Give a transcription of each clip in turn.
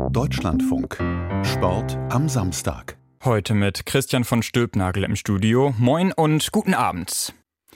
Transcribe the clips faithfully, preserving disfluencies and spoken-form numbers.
Deutschlandfunk. Sport am Samstag. Heute mit Christian von Stülpnagel im Studio. Moin und guten Abend.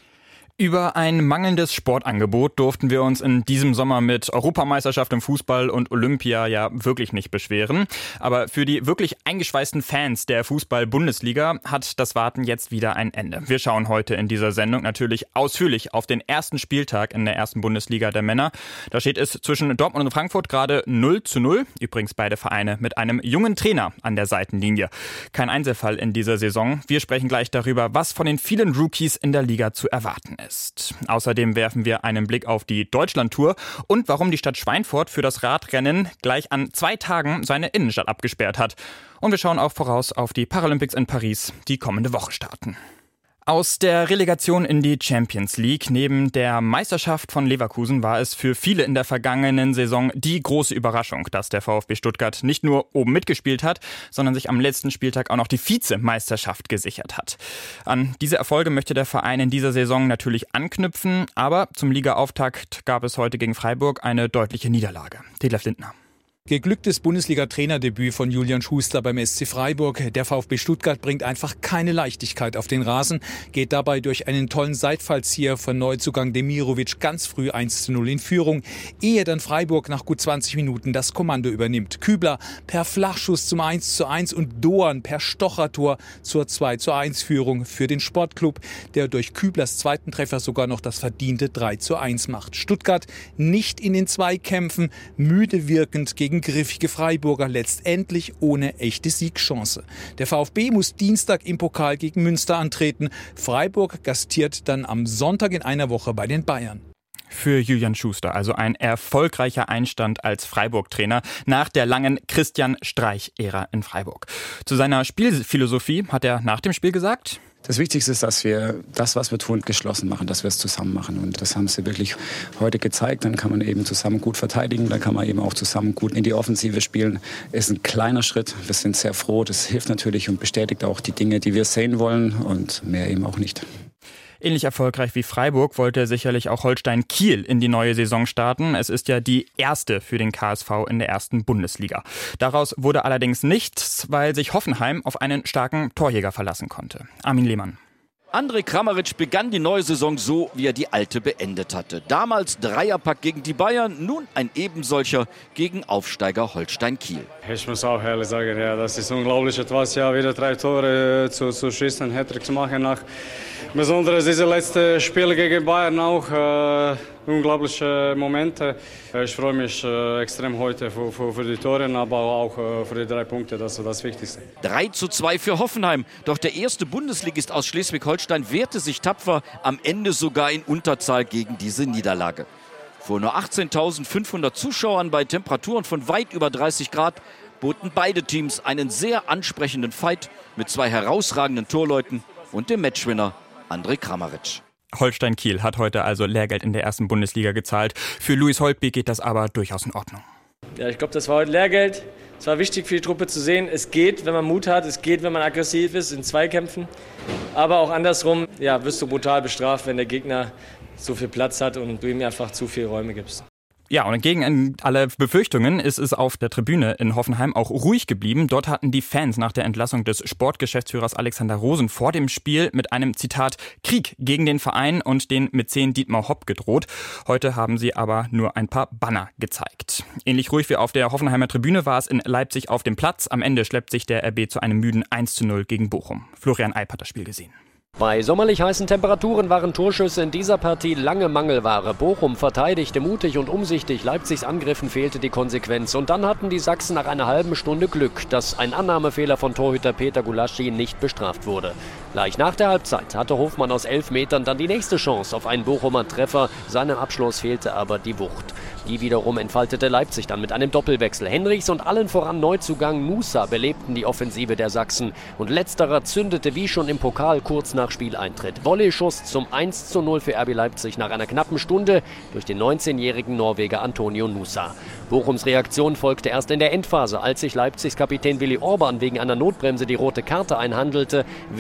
Über ein mangelndes Sportangebot durften wir uns in diesem Sommer mit Europameisterschaft im Fußball und Olympia ja wirklich nicht beschweren. Aber für die wirklich eingeschweißten Fans der Fußball-Bundesliga hat das Warten jetzt wieder ein Ende. Wir schauen heute in dieser Sendung natürlich ausführlich auf den ersten Spieltag in der ersten Bundesliga der Männer. Da steht es zwischen Dortmund und Frankfurt gerade null zu null. Übrigens beide Vereine mit einem jungen Trainer an der Seitenlinie. Kein Einzelfall in dieser Saison. Wir sprechen gleich darüber, was von den vielen Rookies in der Liga zu erwarten ist. Ist. Außerdem werfen wir einen Blick auf die Deutschlandtour und warum die Stadt Schweinfurt für das Radrennen gleich an zwei Tagen seine Innenstadt abgesperrt hat. Und wir schauen auch voraus auf die Paralympics in Paris, die kommende Woche starten. Aus der Relegation in die Champions League neben der Meisterschaft von Leverkusen war es für viele in der vergangenen Saison die große Überraschung, dass der VfB Stuttgart nicht nur oben mitgespielt hat, sondern sich am letzten Spieltag auch noch die Vizemeisterschaft gesichert hat. An diese Erfolge möchte der Verein in dieser Saison natürlich anknüpfen, aber zum Ligaauftakt gab es heute gegen Freiburg eine deutliche Niederlage. Detlef Lindner. Geglücktes Bundesliga-Trainerdebüt von Julian Schuster beim S C Freiburg. Der VfB Stuttgart bringt einfach keine Leichtigkeit auf den Rasen, geht dabei durch einen tollen Seitfallzieher von Neuzugang Demirovic ganz früh eins zu null in Führung, ehe dann Freiburg nach gut zwanzig Minuten das Kommando übernimmt. Kübler per Flachschuss zum eins zu eins und Doan per Stochertor zur zwei zu eins Führung für den Sportclub, der durch Küblers zweiten Treffer sogar noch das verdiente drei zu eins macht. Stuttgart nicht in den Zweikämpfen, müde wirkend gegen griffige Freiburger, letztendlich ohne echte Siegchance. Der VfB muss Dienstag im Pokal gegen Münster antreten. Freiburg gastiert dann am Sonntag in einer Woche bei den Bayern. Für Julian Schuster also ein erfolgreicher Einstand als Freiburg-Trainer nach der langen Christian Streich-Ära in Freiburg. Zu seiner Spielphilosophie hat er nach dem Spiel gesagt: Das Wichtigste ist, dass wir das, was wir tun, geschlossen machen, dass wir es zusammen machen. Und das haben sie wirklich heute gezeigt. Dann kann man eben zusammen gut verteidigen, dann kann man eben auch zusammen gut in die Offensive spielen. Ist ein kleiner Schritt. Wir sind sehr froh. Das hilft natürlich und bestätigt auch die Dinge, die wir sehen wollen, und mehr eben auch nicht. Ähnlich erfolgreich wie Freiburg wollte sicherlich auch Holstein Kiel in die neue Saison starten. Es ist ja die erste für den K S V in der ersten Bundesliga. Daraus wurde allerdings nichts, weil sich Hoffenheim auf einen starken Torjäger verlassen konnte. Armin Lehmann. Andrej Kramaric begann die neue Saison so, wie er die alte beendet hatte. Damals Dreierpack gegen die Bayern, nun ein ebensolcher gegen Aufsteiger Holstein Kiel. Ich muss auch ehrlich sagen, ja, das ist unglaublich etwas, ja, wieder drei Tore zu, zu schießen, Hattrick zu machen nach besonders diese letzte Spiel gegen Bayern auch. Äh, unglaubliche Momente. Ich freue mich äh, extrem heute für, für, für die Tore, aber auch äh, für die drei Punkte, das ist das Wichtigste. drei zu zwei für Hoffenheim. Doch der erste Bundesligist aus Schleswig-Holstein wehrte sich tapfer, am Ende sogar in Unterzahl gegen diese Niederlage. Vor nur achtzehntausendfünfhundert Zuschauern bei Temperaturen von weit über dreißig Grad boten beide Teams einen sehr ansprechenden Fight mit zwei herausragenden Torleuten und dem Matchwinner Andrej Kramaric. Holstein Kiel hat heute also Lehrgeld in der ersten Bundesliga gezahlt. Für Luis Holtby geht das aber durchaus in Ordnung. Ja, ich glaube, das war heute Lehrgeld. Es war wichtig für die Truppe zu sehen, es geht, wenn man Mut hat, es geht, wenn man aggressiv ist in Zweikämpfen. Aber auch andersrum, ja, wirst du brutal bestraft, wenn der Gegner so viel Platz hat und du ihm einfach zu viele Räume gibst. Ja, und entgegen alle Befürchtungen ist es auf der Tribüne in Hoffenheim auch ruhig geblieben. Dort hatten die Fans nach der Entlassung des Sportgeschäftsführers Alexander Rosen vor dem Spiel mit einem, Zitat, Krieg gegen den Verein und den Mäzen Dietmar Hopp gedroht. Heute haben sie aber nur ein paar Banner gezeigt. Ähnlich ruhig wie auf der Hoffenheimer Tribüne war es in Leipzig auf dem Platz. Am Ende schleppt sich der R B zu einem müden eins zu null gegen Bochum. Florian Eip hat das Spiel gesehen. Bei sommerlich heißen Temperaturen waren Torschüsse in dieser Partie lange Mangelware. Bochum verteidigte mutig und umsichtig, Leipzigs Angriffen fehlte die Konsequenz. Und dann hatten die Sachsen nach einer halben Stunde Glück, dass ein Annahmefehler von Torhüter Peter Gulaschi nicht bestraft wurde. Gleich nach der Halbzeit hatte Hofmann aus elf Metern dann die nächste Chance auf einen Bochumer Treffer. Seinem Abschluss fehlte aber die Wucht. Die wiederum entfaltete Leipzig dann mit einem Doppelwechsel. Henrichs und allen voran Neuzugang Nusa belebten die Offensive der Sachsen. Und letzterer zündete wie schon im Pokal kurz nach Spieleintritt. Volleyschuss zum eins zu null für R B Leipzig nach einer knappen Stunde durch den neunzehnjährigen Norweger Antonio Nusa. Bochums Reaktion folgte erst in der Endphase. Als sich Leipzigs Kapitän Willi Orban wegen einer Notbremse die rote Karte einhandelte, witterte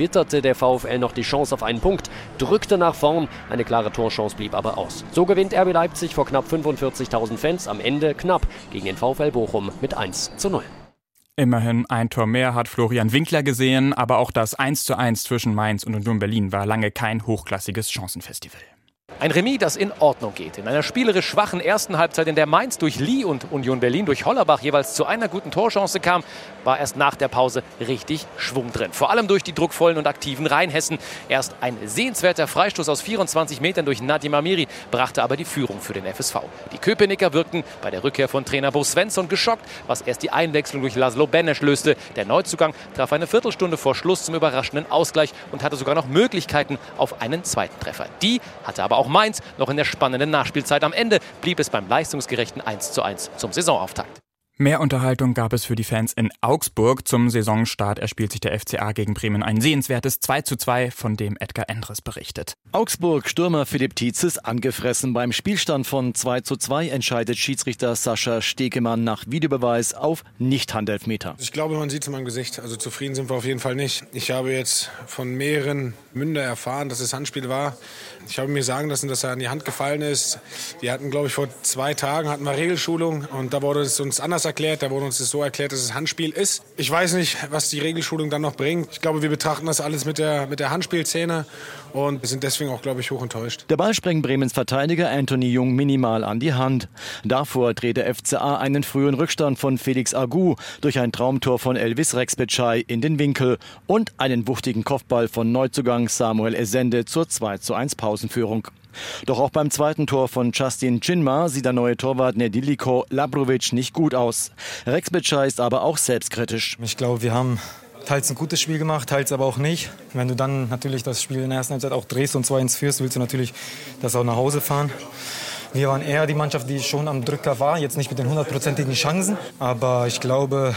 der VfL noch die Chance auf einen Punkt, drückte nach vorn, eine klare Torchance blieb aber aus. So gewinnt R B Leipzig vor knapp fünfundvierzigtausend Fans am Ende knapp gegen den VfL Bochum mit eins zu null. Immerhin ein Tor mehr hat Florian Winkler gesehen, aber auch das eins zu eins zwischen Mainz und Union Berlin war lange kein hochklassiges Chancenfestival. Ein Remis, das in Ordnung geht. In einer spielerisch schwachen ersten Halbzeit, in der Mainz durch Lee und Union Berlin durch Hollerbach jeweils zu einer guten Torchance kam, war erst nach der Pause richtig Schwung drin. Vor allem durch die druckvollen und aktiven Rheinhessen. Erst ein sehenswerter Freistoß aus vierundzwanzig Metern durch Nadim Amiri brachte aber die Führung für den F S V. Die Köpenicker wirkten bei der Rückkehr von Trainer Bo Svensson geschockt, was erst die Einwechslung durch Laszlo Benes löste. Der Neuzugang traf eine Viertelstunde vor Schluss zum überraschenden Ausgleich und hatte sogar noch Möglichkeiten auf einen zweiten Treffer. Die hatte aber auch Mainz noch in der spannenden Nachspielzeit. Am Ende blieb es beim leistungsgerechten eins zu eins zum Saisonauftakt. Mehr Unterhaltung gab es für die Fans in Augsburg. Zum Saisonstart erspielt sich der F C A gegen Bremen ein sehenswertes zwei zu zwei, von dem Edgar Endres berichtet. Augsburg-Stürmer Philipp Tietz ist angefressen. Beim Spielstand von zwei zu zwei entscheidet Schiedsrichter Sascha Stekemann nach Videobeweis auf Nicht-Handelfmeter. Ich glaube, man sieht es in meinem Gesicht. Also zufrieden sind wir auf jeden Fall nicht. Ich habe jetzt von mehreren Mündern erfahren, dass es Handspiel war. Ich habe mir sagen lassen, dass er an die Hand gefallen ist. Wir hatten, glaube ich, vor zwei Tagen hatten wir Regelschulung und da wurde es uns anders erklärt. Da wurde uns das so erklärt, dass es Handspiel ist. Ich weiß nicht, was die Regelschulung dann noch bringt. Ich glaube, wir betrachten das alles mit der, mit der Handspielszene und sind deswegen auch, glaube ich, hoch enttäuscht. Der Ball springt Bremens Verteidiger Anthony Jung minimal an die Hand. Davor dreht der F C A einen frühen Rückstand von Felix Agu durch ein Traumtor von Elvis Rexbecay in den Winkel und einen wuchtigen Kopfball von Neuzugang Samuel Essende zur zwei zu eins Pausenführung. Doch auch beim zweiten Tor von Justin Chinma sieht der neue Torwart Nediliko Labrovic nicht gut aus. Rexbecay ist aber auch selbstkritisch. Ich glaube, wir haben teils ein gutes Spiel gemacht, teils aber auch nicht. Wenn du dann natürlich das Spiel in der ersten Halbzeit auch drehst und zwei eins führst, willst du natürlich das auch nach Hause fahren. Wir waren eher die Mannschaft, die schon am Drücker war, jetzt nicht mit den hundertprozentigen Chancen. Aber ich glaube,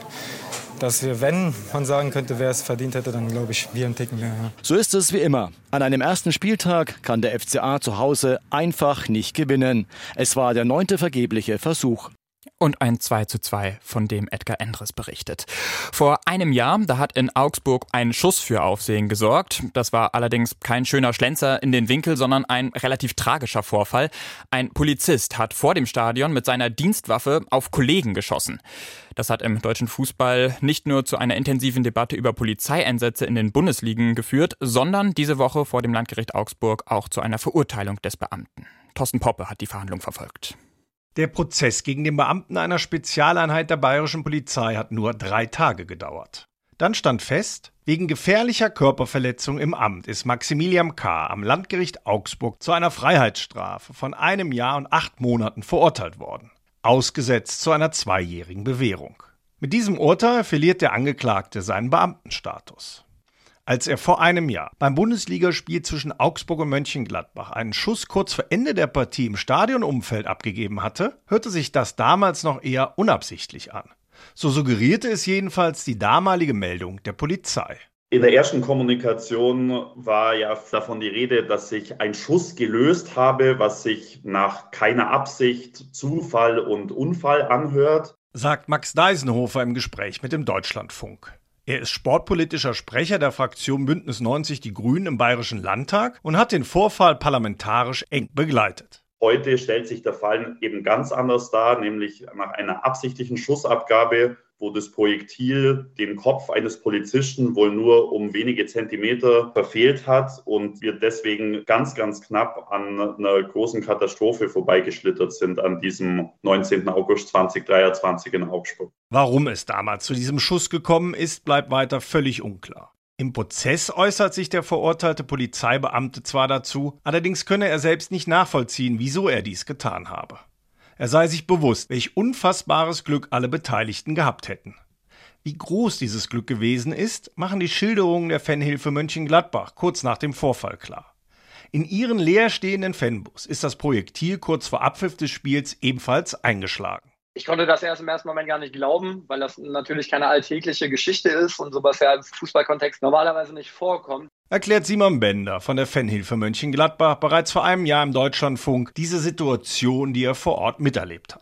dass wir, wenn man sagen könnte, wer es verdient hätte, dann glaube ich, wir einen Ticken mehr. Ja. So ist es wie immer. An einem ersten Spieltag kann der F C A zu Hause einfach nicht gewinnen. Es war der neunte vergebliche Versuch. Und ein zwei zu zwei, von dem Edgar Endres berichtet. Vor einem Jahr, da hat in Augsburg ein Schuss für Aufsehen gesorgt. Das war allerdings kein schöner Schlenzer in den Winkel, sondern ein relativ tragischer Vorfall. Ein Polizist hat vor dem Stadion mit seiner Dienstwaffe auf Kollegen geschossen. Das hat im deutschen Fußball nicht nur zu einer intensiven Debatte über Polizeieinsätze in den Bundesligen geführt, sondern diese Woche vor dem Landgericht Augsburg auch zu einer Verurteilung des Beamten. Thorsten Poppe hat die Verhandlung verfolgt. Der Prozess gegen den Beamten einer Spezialeinheit der bayerischen Polizei hat nur drei Tage gedauert. Dann stand fest, wegen gefährlicher Körperverletzung im Amt ist Maximilian K. am Landgericht Augsburg zu einer Freiheitsstrafe von einem Jahr und acht Monaten verurteilt worden, ausgesetzt zu einer zweijährigen Bewährung. Mit diesem Urteil verliert der Angeklagte seinen Beamtenstatus. Als er vor einem Jahr beim Bundesligaspiel zwischen Augsburg und Mönchengladbach einen Schuss kurz vor Ende der Partie im Stadionumfeld abgegeben hatte, hörte sich das damals noch eher unabsichtlich an. So suggerierte es jedenfalls die damalige Meldung der Polizei. In der ersten Kommunikation war ja davon die Rede, dass sich ein Schuss gelöst habe, was sich nach keiner Absicht, Zufall und Unfall anhört, sagt Max Deisenhofer im Gespräch mit dem Deutschlandfunk. Er ist sportpolitischer Sprecher der Fraktion Bündnis neunzig Die Grünen im Bayerischen Landtag und hat den Vorfall parlamentarisch eng begleitet. Heute stellt sich der Fall eben ganz anders dar, nämlich nach einer absichtlichen Schussabgabe, wo das Projektil den Kopf eines Polizisten wohl nur um wenige Zentimeter verfehlt hat und wir deswegen ganz, ganz knapp an einer großen Katastrophe vorbeigeschlittert sind an diesem neunzehnten August zweitausenddreiundzwanzig in Augsburg. Warum es damals zu diesem Schuss gekommen ist, bleibt weiter völlig unklar. Im Prozess äußert sich der verurteilte Polizeibeamte zwar dazu, allerdings könne er selbst nicht nachvollziehen, wieso er dies getan habe. Er sei sich bewusst, welch unfassbares Glück alle Beteiligten gehabt hätten. Wie groß dieses Glück gewesen ist, machen die Schilderungen der Fanhilfe Mönchengladbach kurz nach dem Vorfall klar. In ihren leerstehenden Fanbus ist das Projektil kurz vor Abpfiff des Spiels ebenfalls eingeschlagen. Ich konnte das erst im ersten Moment gar nicht glauben, weil das natürlich keine alltägliche Geschichte ist und sowas ja im Fußballkontext normalerweise nicht vorkommt. Erklärt Simon Bender von der Fanhilfe Mönchengladbach bereits vor einem Jahr im Deutschlandfunk diese Situation, die er vor Ort miterlebt hat.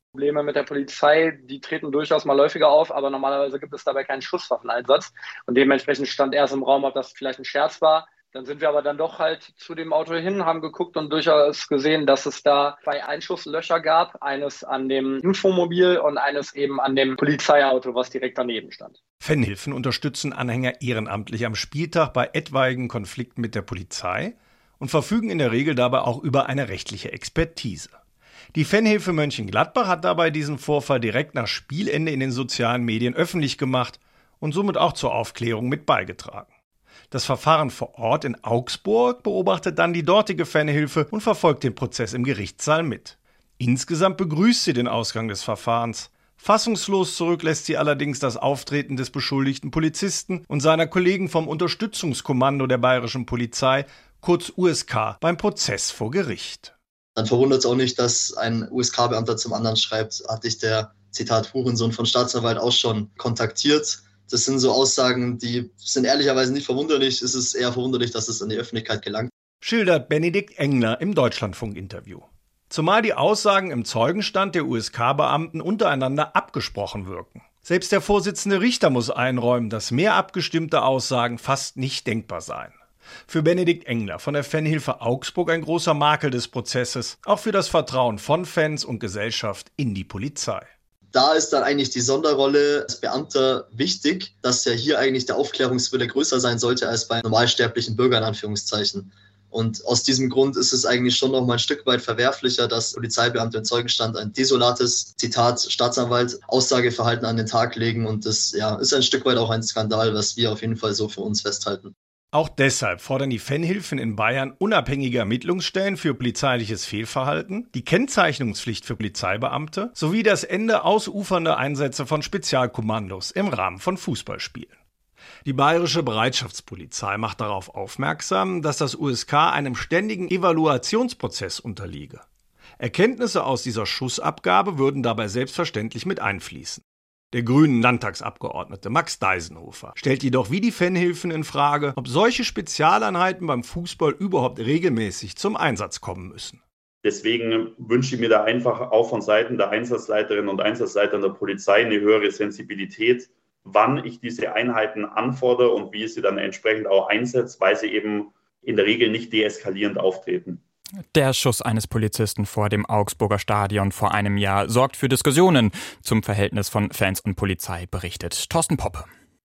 Probleme mit der Polizei, die treten durchaus mal häufiger auf, aber normalerweise gibt es dabei keinen Schusswaffeneinsatz. Und dementsprechend stand erst im Raum, ob das vielleicht ein Scherz war. Dann sind wir aber dann doch halt zu dem Auto hin, haben geguckt und durchaus gesehen, dass es da zwei Einschusslöcher gab. Eines an dem Infomobil und eines eben an dem Polizeiauto, was direkt daneben stand. Fanhilfen unterstützen Anhänger ehrenamtlich am Spieltag bei etwaigen Konflikten mit der Polizei und verfügen in der Regel dabei auch über eine rechtliche Expertise. Die Fanhilfe Mönchengladbach hat dabei diesen Vorfall direkt nach Spielende in den sozialen Medien öffentlich gemacht und somit auch zur Aufklärung mit beigetragen. Das Verfahren vor Ort in Augsburg beobachtet dann die dortige Fanhilfe und verfolgt den Prozess im Gerichtssaal mit. Insgesamt begrüßt sie den Ausgang des Verfahrens. Fassungslos zurück lässt sie allerdings das Auftreten des beschuldigten Polizisten und seiner Kollegen vom Unterstützungskommando der Bayerischen Polizei, kurz U S K, beim Prozess vor Gericht. Dann verwundert es auch nicht, dass ein U S K-Beamter zum anderen schreibt, hat dich der, Zitat, Hurensohn von Staatsanwalt auch schon kontaktiert. Das sind so Aussagen, die sind ehrlicherweise nicht verwunderlich. Es ist eher verwunderlich, dass es in die Öffentlichkeit gelangt. Schildert Benedikt Engler im Deutschlandfunk-Interview. Zumal die Aussagen im Zeugenstand der U S K-Beamten untereinander abgesprochen wirken. Selbst der Vorsitzende Richter muss einräumen, dass mehr abgestimmte Aussagen fast nicht denkbar seien. Für Benedikt Engler von der Fanhilfe Augsburg ein großer Makel des Prozesses, auch für das Vertrauen von Fans und Gesellschaft in die Polizei. Da ist dann eigentlich die Sonderrolle als Beamter wichtig, dass ja hier eigentlich der Aufklärungswille größer sein sollte als bei normalsterblichen Bürgern, in Anführungszeichen. Und aus diesem Grund ist es eigentlich schon noch mal ein Stück weit verwerflicher, dass Polizeibeamte im Zeugenstand ein desolates, Zitat, Staatsanwalt, Aussageverhalten an den Tag legen. Und das ja, ist ein Stück weit auch ein Skandal, was wir auf jeden Fall so für uns festhalten. Auch deshalb fordern die Fanhilfen in Bayern unabhängige Ermittlungsstellen für polizeiliches Fehlverhalten, die Kennzeichnungspflicht für Polizeibeamte sowie das Ende ausufernder Einsätze von Spezialkommandos im Rahmen von Fußballspielen. Die Bayerische Bereitschaftspolizei macht darauf aufmerksam, dass das U S K einem ständigen Evaluationsprozess unterliege. Erkenntnisse aus dieser Schussabgabe würden dabei selbstverständlich mit einfließen. Der grünen Landtagsabgeordnete Max Deisenhofer stellt jedoch wie die Fanhilfen in Frage, ob solche Spezialeinheiten beim Fußball überhaupt regelmäßig zum Einsatz kommen müssen. Deswegen wünsche ich mir da einfach auch von Seiten der Einsatzleiterinnen und Einsatzleiter der Polizei eine höhere Sensibilität, wann ich diese Einheiten anfordere und wie ich sie dann entsprechend auch einsetze, weil sie eben in der Regel nicht deeskalierend auftreten. Der Schuss eines Polizisten vor dem Augsburger Stadion vor einem Jahr sorgt für Diskussionen zum Verhältnis von Fans und Polizei, berichtet Thorsten Poppe.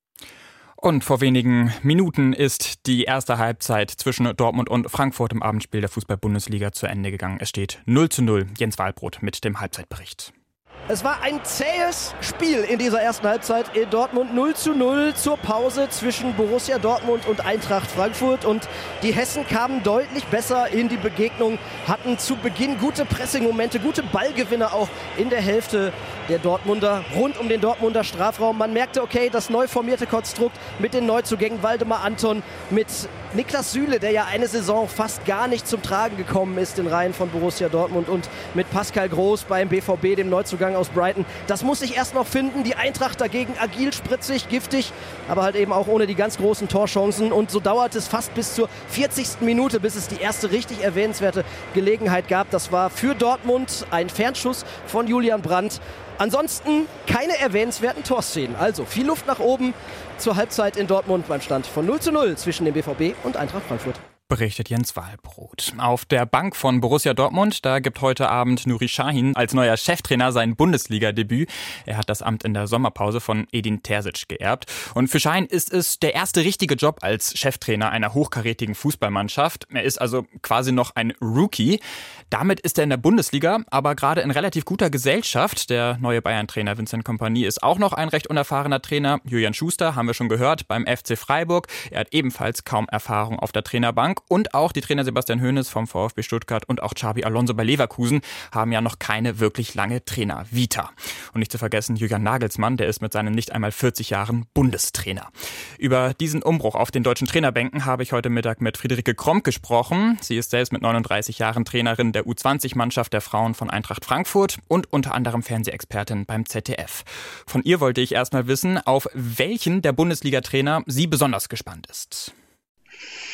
Und vor wenigen Minuten ist die erste Halbzeit zwischen Dortmund und Frankfurt im Abendspiel der Fußball-Bundesliga zu Ende gegangen. Es steht null zu null. Jens Wahlbrot mit dem Halbzeitbericht. Es war ein zähes Spiel in dieser ersten Halbzeit in Dortmund. null zu null zur Pause zwischen Borussia Dortmund und Eintracht Frankfurt. Und die Hessen kamen deutlich besser in die Begegnung, hatten zu Beginn gute Pressing-Momente, gute Ballgewinne auch in der Hälfte der Dortmunder, rund um den Dortmunder Strafraum. Man merkte, okay, das neu formierte Konstrukt mit den Neuzugängen Waldemar Anton, mit Niklas Süle, der ja eine Saison fast gar nicht zum Tragen gekommen ist in Reihen von Borussia Dortmund, und mit Pascal Groß beim B V B, dem Neuzugang aus Brighton. Das muss sich erst noch finden. Die Eintracht dagegen agil, spritzig, giftig, aber halt eben auch ohne die ganz großen Torchancen. Und so dauert es fast bis zur vierzigsten Minute, bis es die erste richtig erwähnenswerte Gelegenheit gab. Das war für Dortmund ein Fernschuss von Julian Brandt. Ansonsten keine erwähnenswerten Torszenen. Also viel Luft nach oben zur Halbzeit in Dortmund beim Stand von null zu null zwischen dem B V B und Eintracht Frankfurt. Berichtet Jens Wahlbrot. Auf der Bank von Borussia Dortmund, da gibt heute Abend Nuri Sahin als neuer Cheftrainer sein Bundesliga-Debüt. Er hat das Amt in der Sommerpause von Edin Terzic geerbt. Und für Sahin ist es der erste richtige Job als Cheftrainer einer hochkarätigen Fußballmannschaft. Er ist also quasi noch ein Rookie. Damit ist er in der Bundesliga, aber gerade in relativ guter Gesellschaft. Der neue Bayern-Trainer Vincent Kompany ist auch noch ein recht unerfahrener Trainer. Julian Schuster, haben wir schon gehört, beim F C Freiburg. Er hat ebenfalls kaum Erfahrung auf der Trainerbank. Und auch die Trainer Sebastian Hoeneß vom VfB Stuttgart und auch Xabi Alonso bei Leverkusen haben ja noch keine wirklich lange Trainer-Vita. Und nicht zu vergessen Julian Nagelsmann, der ist mit seinen nicht einmal vierzig Jahren Bundestrainer. Über diesen Umbruch auf den deutschen Trainerbänken habe ich heute Mittag mit Friederike Kromp gesprochen. Sie ist selbst mit neununddreißig Jahren Trainerin der U zwanzig Mannschaft der Frauen von Eintracht Frankfurt und unter anderem Fernsehexpertin beim Z D F. Von ihr wollte ich erstmal wissen, auf welchen der Bundesliga-Trainer sie besonders gespannt ist.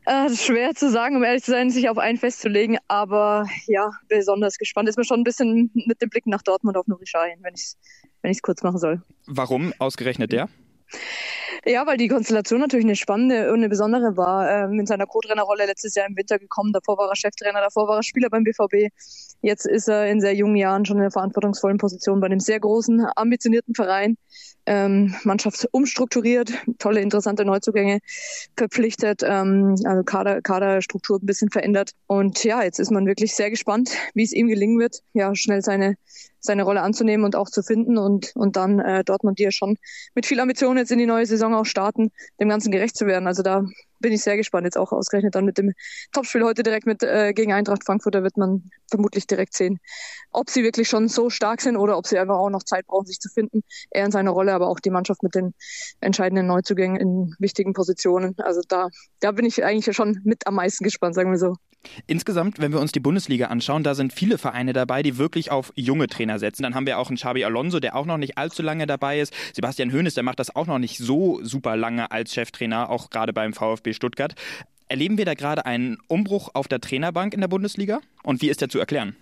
Äh, schwer zu sagen, um ehrlich zu sein, sich auf einen festzulegen, aber ja, besonders gespannt ist mir schon ein bisschen mit dem Blick nach Dortmund auf Nuri Sahin, wenn ich es wenn ich es kurz machen soll. Warum ausgerechnet der? Ja, weil die Konstellation natürlich eine spannende und eine besondere war. Ähm, in seiner Co-Trainerrolle letztes Jahr im Winter gekommen, davor war er Cheftrainer, davor war er Spieler beim B V B. Jetzt ist er in sehr jungen Jahren schon in einer verantwortungsvollen Position bei einem sehr großen, ambitionierten Verein. Ähm, Mannschaft umstrukturiert, tolle, interessante Neuzugänge verpflichtet, ähm, also Kader, Kaderstruktur ein bisschen verändert. Und ja, jetzt ist man wirklich sehr gespannt, wie es ihm gelingen wird, ja, schnell seine seine Rolle anzunehmen und auch zu finden und und dann äh, Dortmund, die ja schon mit viel Ambition jetzt in die neue Saison auch starten, dem Ganzen gerecht zu werden. Also da bin ich sehr gespannt, jetzt auch ausgerechnet dann mit dem Topspiel heute direkt mit äh, gegen Eintracht Frankfurt. Da wird man vermutlich direkt sehen, ob sie wirklich schon so stark sind oder ob sie einfach auch noch Zeit brauchen, sich zu finden. Er in seiner Rolle, aber auch die Mannschaft mit den entscheidenden Neuzugängen in wichtigen Positionen. Also da, da bin ich eigentlich schon mit am meisten gespannt, sagen wir so. Insgesamt, wenn wir uns die Bundesliga anschauen, da sind viele Vereine dabei, die wirklich auf junge Trainer setzen. Dann haben wir auch einen Xabi Alonso, der auch noch nicht allzu lange dabei ist. Sebastian Hoeneß, der macht das auch noch nicht so super lange als Cheftrainer, auch gerade beim VfB Stuttgart. Erleben wir da gerade einen Umbruch auf der Trainerbank in der Bundesliga? Und wie ist der zu erklären?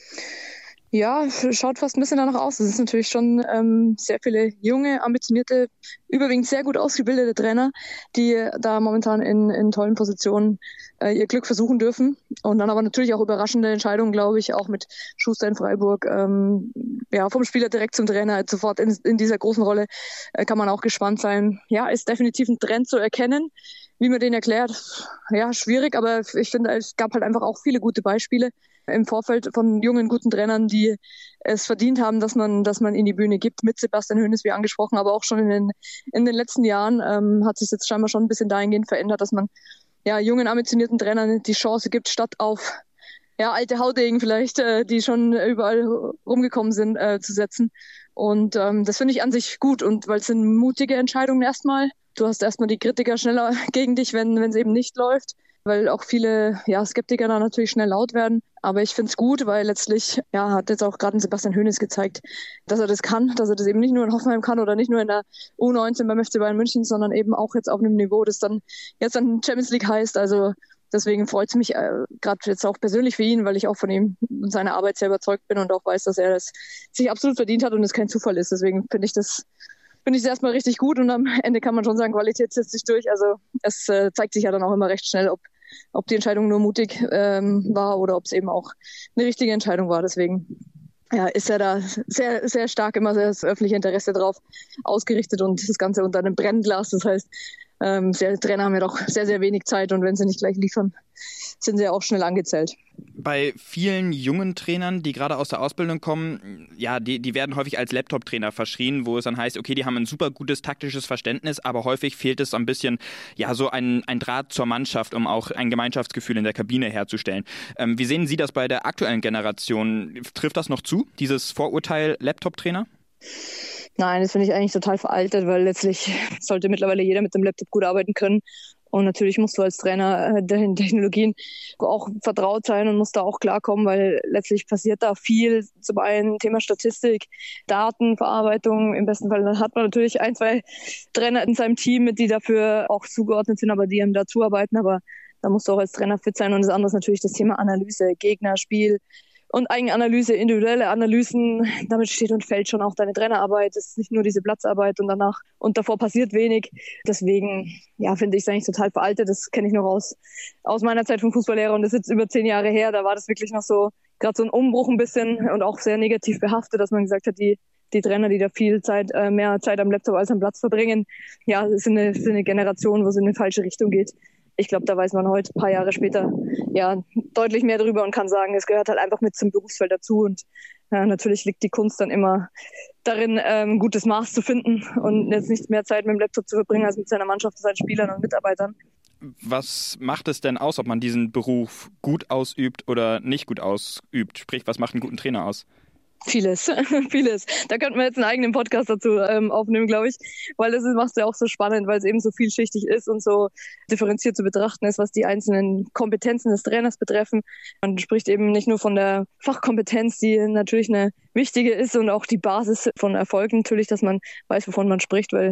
Ja, schaut fast ein bisschen danach aus. Es ist natürlich schon ähm, sehr viele junge, ambitionierte, überwiegend sehr gut ausgebildete Trainer, die da momentan in, in tollen Positionen äh, ihr Glück versuchen dürfen. Und dann aber natürlich auch überraschende Entscheidungen, glaube ich, auch mit Schuster in Freiburg. Ähm, ja, vom Spieler direkt zum Trainer, sofort in, in dieser großen Rolle äh, kann man auch gespannt sein. Ja, ist definitiv ein Trend zu erkennen. Wie man den erklärt, ja, schwierig, aber ich finde, es gab halt einfach auch viele gute Beispiele im Vorfeld von jungen, guten Trainern, die es verdient haben, dass man, dass man ihnen die Bühne gibt, mit Sebastian Hoeneß, wie angesprochen, aber auch schon in den, in den letzten Jahren ähm, hat sich jetzt scheinbar schon ein bisschen dahingehend verändert, dass man ja jungen, ambitionierten Trainern die Chance gibt, statt auf ja alte Haudegen vielleicht, äh, die schon überall rumgekommen sind, äh, zu setzen. Und ähm, das finde ich an sich gut, und weil es sind mutige Entscheidungen erstmal. Du hast erstmal die Kritiker schneller gegen dich, wenn wenn es eben nicht läuft, weil auch viele ja, Skeptiker da natürlich schnell laut werden. Aber ich finde es gut, weil letztlich ja, hat jetzt auch gerade Sebastian Hoeneß gezeigt, dass er das kann, dass er das eben nicht nur in Hoffenheim kann oder nicht nur in der U neunzehn beim F C Bayern München, sondern eben auch jetzt auf einem Niveau, das dann jetzt dann Champions League heißt. Also deswegen freut es mich äh, gerade jetzt auch persönlich für ihn, weil ich auch von ihm und seiner Arbeit sehr überzeugt bin und auch weiß, dass er das sich absolut verdient hat und es kein Zufall ist. Deswegen finde ich das finde ich es erstmal richtig gut, und am Ende kann man schon sagen, Qualität setzt sich durch. Also es äh, zeigt sich ja dann auch immer recht schnell, ob ob die Entscheidung nur mutig ähm, war oder ob es eben auch eine richtige Entscheidung war. Deswegen ja, ist er da sehr, sehr stark immer das öffentliche Interesse drauf ausgerichtet und das Ganze unter einem Brennglas. Das heißt, ähm, die Trainer haben ja doch sehr, sehr wenig Zeit, und wenn sie nicht gleich liefern, sind sie ja auch schnell angezählt. Bei vielen jungen Trainern, die gerade aus der Ausbildung kommen, ja, die, die werden häufig als Laptop-Trainer verschrien, wo es dann heißt, okay, die haben ein super gutes taktisches Verständnis, aber häufig fehlt es so ein bisschen, ja, so ein, ein Draht zur Mannschaft, um auch ein Gemeinschaftsgefühl in der Kabine herzustellen. Ähm, wie sehen Sie das bei der aktuellen Generation? Trifft das noch zu, dieses Vorurteil Laptop-Trainer? Nein, das finde ich eigentlich total veraltet, weil letztlich sollte mittlerweile jeder mit dem Laptop gut arbeiten können. Und natürlich musst du als Trainer äh, den Technologien auch vertraut sein und musst da auch klarkommen, weil letztlich passiert da viel. Zum einen Thema Statistik, Datenverarbeitung. Im besten Fall hat man natürlich ein, zwei Trainer in seinem Team, die dafür auch zugeordnet sind, aber die einem da zuarbeiten. Aber da musst du auch als Trainer fit sein. Und das andere ist natürlich das Thema Analyse, Gegnerspiel und Eigenanalyse, individuelle Analysen. Damit steht und fällt schon auch deine Trainerarbeit. Es ist nicht nur diese Platzarbeit und danach und davor passiert wenig. Deswegen, ja, finde ich es eigentlich total veraltet. Das kenne ich noch aus, aus meiner Zeit vom Fußballlehrer, und das ist jetzt über zehn Jahre her. Da war das wirklich noch so, gerade so ein Umbruch ein bisschen und auch sehr negativ behaftet, dass man gesagt hat, die die Trainer, die da viel Zeit, äh, mehr Zeit am Laptop als am Platz verbringen, ja, das ist eine, das ist eine Generation, wo es in eine falsche Richtung geht. Ich glaube, da weiß man heute, ein paar Jahre später, ja, deutlich mehr drüber und kann sagen, es gehört halt einfach mit zum Berufsfeld dazu. Und ja, natürlich liegt die Kunst dann immer darin, ähm, gutes Maß zu finden und jetzt nicht mehr Zeit mit dem Laptop zu verbringen als mit seiner Mannschaft, seinen Spielern und Mitarbeitern. Was macht es denn aus, ob man diesen Beruf gut ausübt oder nicht gut ausübt? Sprich, was macht einen guten Trainer aus? Vieles, vieles. Da könnten wir jetzt einen eigenen Podcast dazu ähm, aufnehmen, glaube ich, weil das macht es ja auch so spannend, weil es eben so vielschichtig ist und so differenziert zu betrachten ist, was die einzelnen Kompetenzen des Trainers betreffen. Man spricht eben nicht nur von der Fachkompetenz, die natürlich eine wichtige ist und auch die Basis von Erfolg natürlich, dass man weiß, wovon man spricht, weil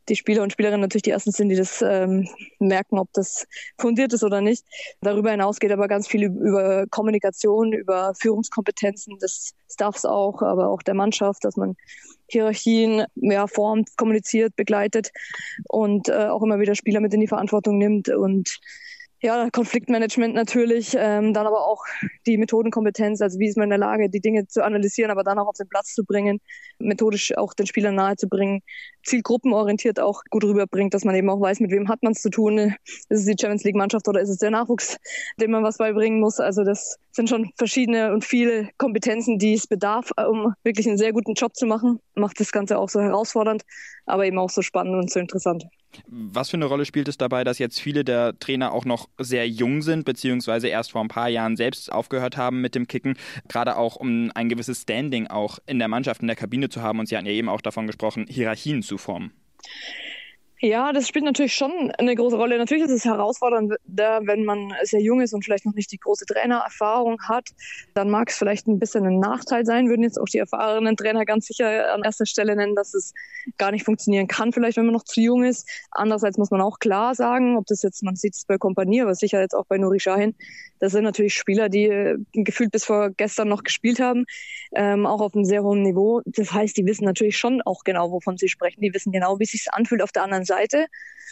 die Spieler und Spielerinnen natürlich die Ersten sind, die das ähm, merken, ob das fundiert ist oder nicht. Darüber hinaus geht aber ganz viel über Kommunikation, über Führungskompetenzen des Staffs auch, aber auch der Mannschaft, dass man Hierarchien ja, formt, kommuniziert, begleitet und äh, auch immer wieder Spieler mit in die Verantwortung nimmt und ja, Konfliktmanagement natürlich, ähm, dann aber auch die Methodenkompetenz, also wie ist man in der Lage, die Dinge zu analysieren, aber dann auch auf den Platz zu bringen, methodisch auch den Spielern nahezubringen, zielgruppenorientiert auch gut rüberbringt, dass man eben auch weiß, mit wem hat man es zu tun. Ist es die Champions League Mannschaft oder ist es der Nachwuchs, dem man was beibringen muss? Also das sind schon verschiedene und viele Kompetenzen, die es bedarf, um wirklich einen sehr guten Job zu machen. Macht das Ganze auch so herausfordernd, aber eben auch so spannend und so interessant. Was für eine Rolle spielt es dabei, dass jetzt viele der Trainer auch noch sehr jung sind, beziehungsweise erst vor ein paar Jahren selbst aufgehört haben mit dem Kicken, gerade auch um ein gewisses Standing auch in der Mannschaft, in der Kabine zu haben, und Sie hatten ja eben auch davon gesprochen, Hierarchien zu formen? Ja, das spielt natürlich schon eine große Rolle. Natürlich ist es herausfordernd, wenn man sehr jung ist und vielleicht noch nicht die große Trainererfahrung hat. Dann mag es vielleicht ein bisschen ein Nachteil sein, würden jetzt auch die erfahrenen Trainer ganz sicher an erster Stelle nennen, dass es gar nicht funktionieren kann, vielleicht wenn man noch zu jung ist. Andererseits muss man auch klar sagen, ob das jetzt, man sieht es bei Kompanie, aber sicher jetzt auch bei Nuri Sahin, das sind natürlich Spieler, die gefühlt bis vor gestern noch gespielt haben, ähm, auch auf einem sehr hohen Niveau. Das heißt, die wissen natürlich schon auch genau, wovon sie sprechen. Die wissen genau, wie es sich anfühlt auf der anderen Seite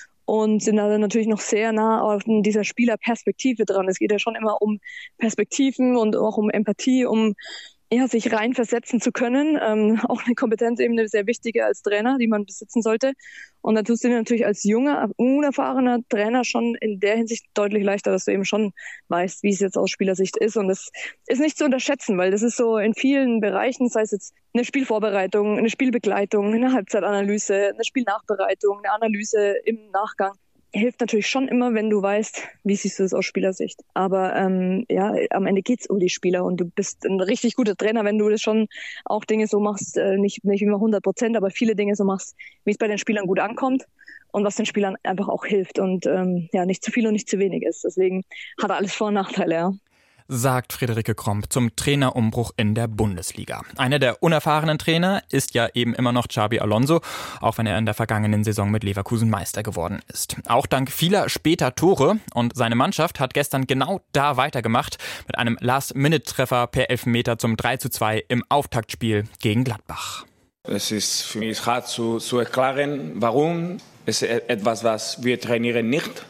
und sind da natürlich noch sehr nah auf dieser Spielerperspektive dran. Es geht ja schon immer um Perspektiven und auch um Empathie, um ja, sich reinversetzen zu können. Ähm, auch eine Kompetenz eben eine sehr wichtige als Trainer, die man besitzen sollte. Und da tust du dir natürlich als junger, unerfahrener Trainer schon in der Hinsicht deutlich leichter, dass du eben schon weißt, wie es jetzt aus Spielersicht ist. Und das ist nicht zu unterschätzen, weil das ist so in vielen Bereichen, sei es jetzt eine Spielvorbereitung, eine Spielbegleitung, eine Halbzeitanalyse, eine Spielnachbereitung, eine Analyse im Nachgang. Hilft natürlich schon immer, wenn du weißt, wie siehst du das aus Spielersicht. Aber ähm, ja, am Ende geht's um die Spieler und du bist ein richtig guter Trainer, wenn du das schon auch Dinge so machst, äh, nicht, nicht immer hundert Prozent, aber viele Dinge so machst, wie es bei den Spielern gut ankommt und was den Spielern einfach auch hilft und ähm, ja, nicht zu viel und nicht zu wenig ist. Deswegen hat er alles Vor- und Nachteile, ja. Sagt Friederike Kromp zum Trainerumbruch in der Bundesliga. Einer der unerfahrenen Trainer ist ja eben immer noch Xabi Alonso, auch wenn er in der vergangenen Saison mit Leverkusen Meister geworden ist. Auch dank vieler später Tore, und seine Mannschaft hat gestern genau da weitergemacht mit einem Last-Minute-Treffer per Elfmeter zum drei zu zwei im Auftaktspiel gegen Gladbach. Es ist für mich hart zu, zu erklären, warum. Es ist etwas, was wir trainieren nicht.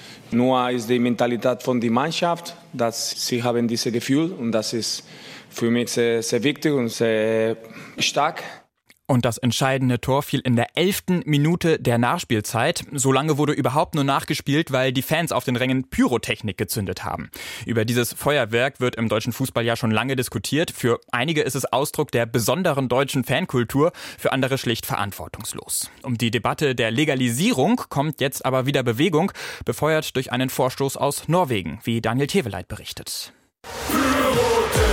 Nur ist die Mentalität von der Mannschaft, dass sie haben dieses Gefühl, und das ist für mich sehr, sehr wichtig und sehr stark. Und das entscheidende Tor fiel in der elften Minute der Nachspielzeit. So lange wurde überhaupt nur nachgespielt, weil die Fans auf den Rängen Pyrotechnik gezündet haben. Über dieses Feuerwerk wird im deutschen Fußball ja schon lange diskutiert. Für einige ist es Ausdruck der besonderen deutschen Fankultur, für andere schlicht verantwortungslos. Um die Debatte der Legalisierung kommt jetzt aber wieder Bewegung, befeuert durch einen Vorstoß aus Norwegen, wie Daniel Teveleit berichtet. Pyrotechnik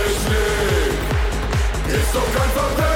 ist doch kein Verbrechen.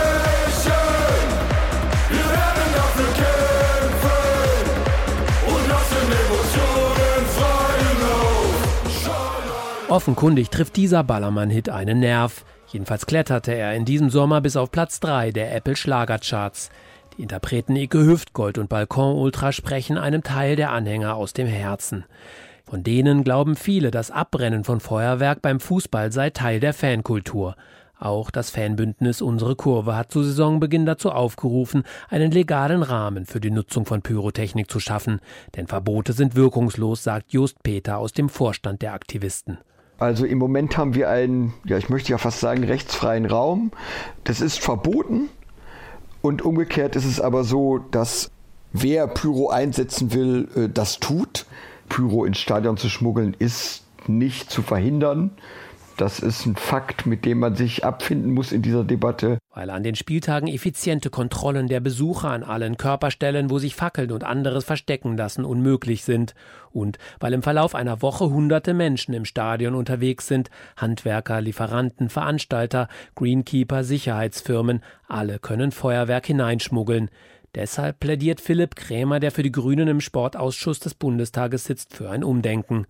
Offenkundig trifft dieser Ballermann-Hit einen Nerv. Jedenfalls kletterte er in diesem Sommer bis auf Platz drei der Apple Schlagercharts. Die Interpreten Ike Hüftgold und Balkon Ultra sprechen einem Teil der Anhänger aus dem Herzen. Von denen glauben viele, das Abbrennen von Feuerwerk beim Fußball sei Teil der Fankultur. Auch das Fanbündnis Unsere Kurve hat zu Saisonbeginn dazu aufgerufen, einen legalen Rahmen für die Nutzung von Pyrotechnik zu schaffen. Denn Verbote sind wirkungslos, sagt Just Peter aus dem Vorstand der Aktivisten. Also im Moment haben wir einen, ja ich möchte ja fast sagen, rechtsfreien Raum. Das ist verboten. Und umgekehrt ist es aber so, dass wer Pyro einsetzen will, das tut. Pyro ins Stadion zu schmuggeln ist nicht zu verhindern. Das ist ein Fakt, mit dem man sich abfinden muss in dieser Debatte. Weil an den Spieltagen effiziente Kontrollen der Besucher an allen Körperstellen, wo sich Fackeln und anderes verstecken lassen, unmöglich sind. Und weil im Verlauf einer Woche hunderte Menschen im Stadion unterwegs sind, Handwerker, Lieferanten, Veranstalter, Greenkeeper, Sicherheitsfirmen, alle können Feuerwerk hineinschmuggeln. Deshalb plädiert Philipp Krämer, der für die Grünen im Sportausschuss des Bundestages sitzt, für ein Umdenken.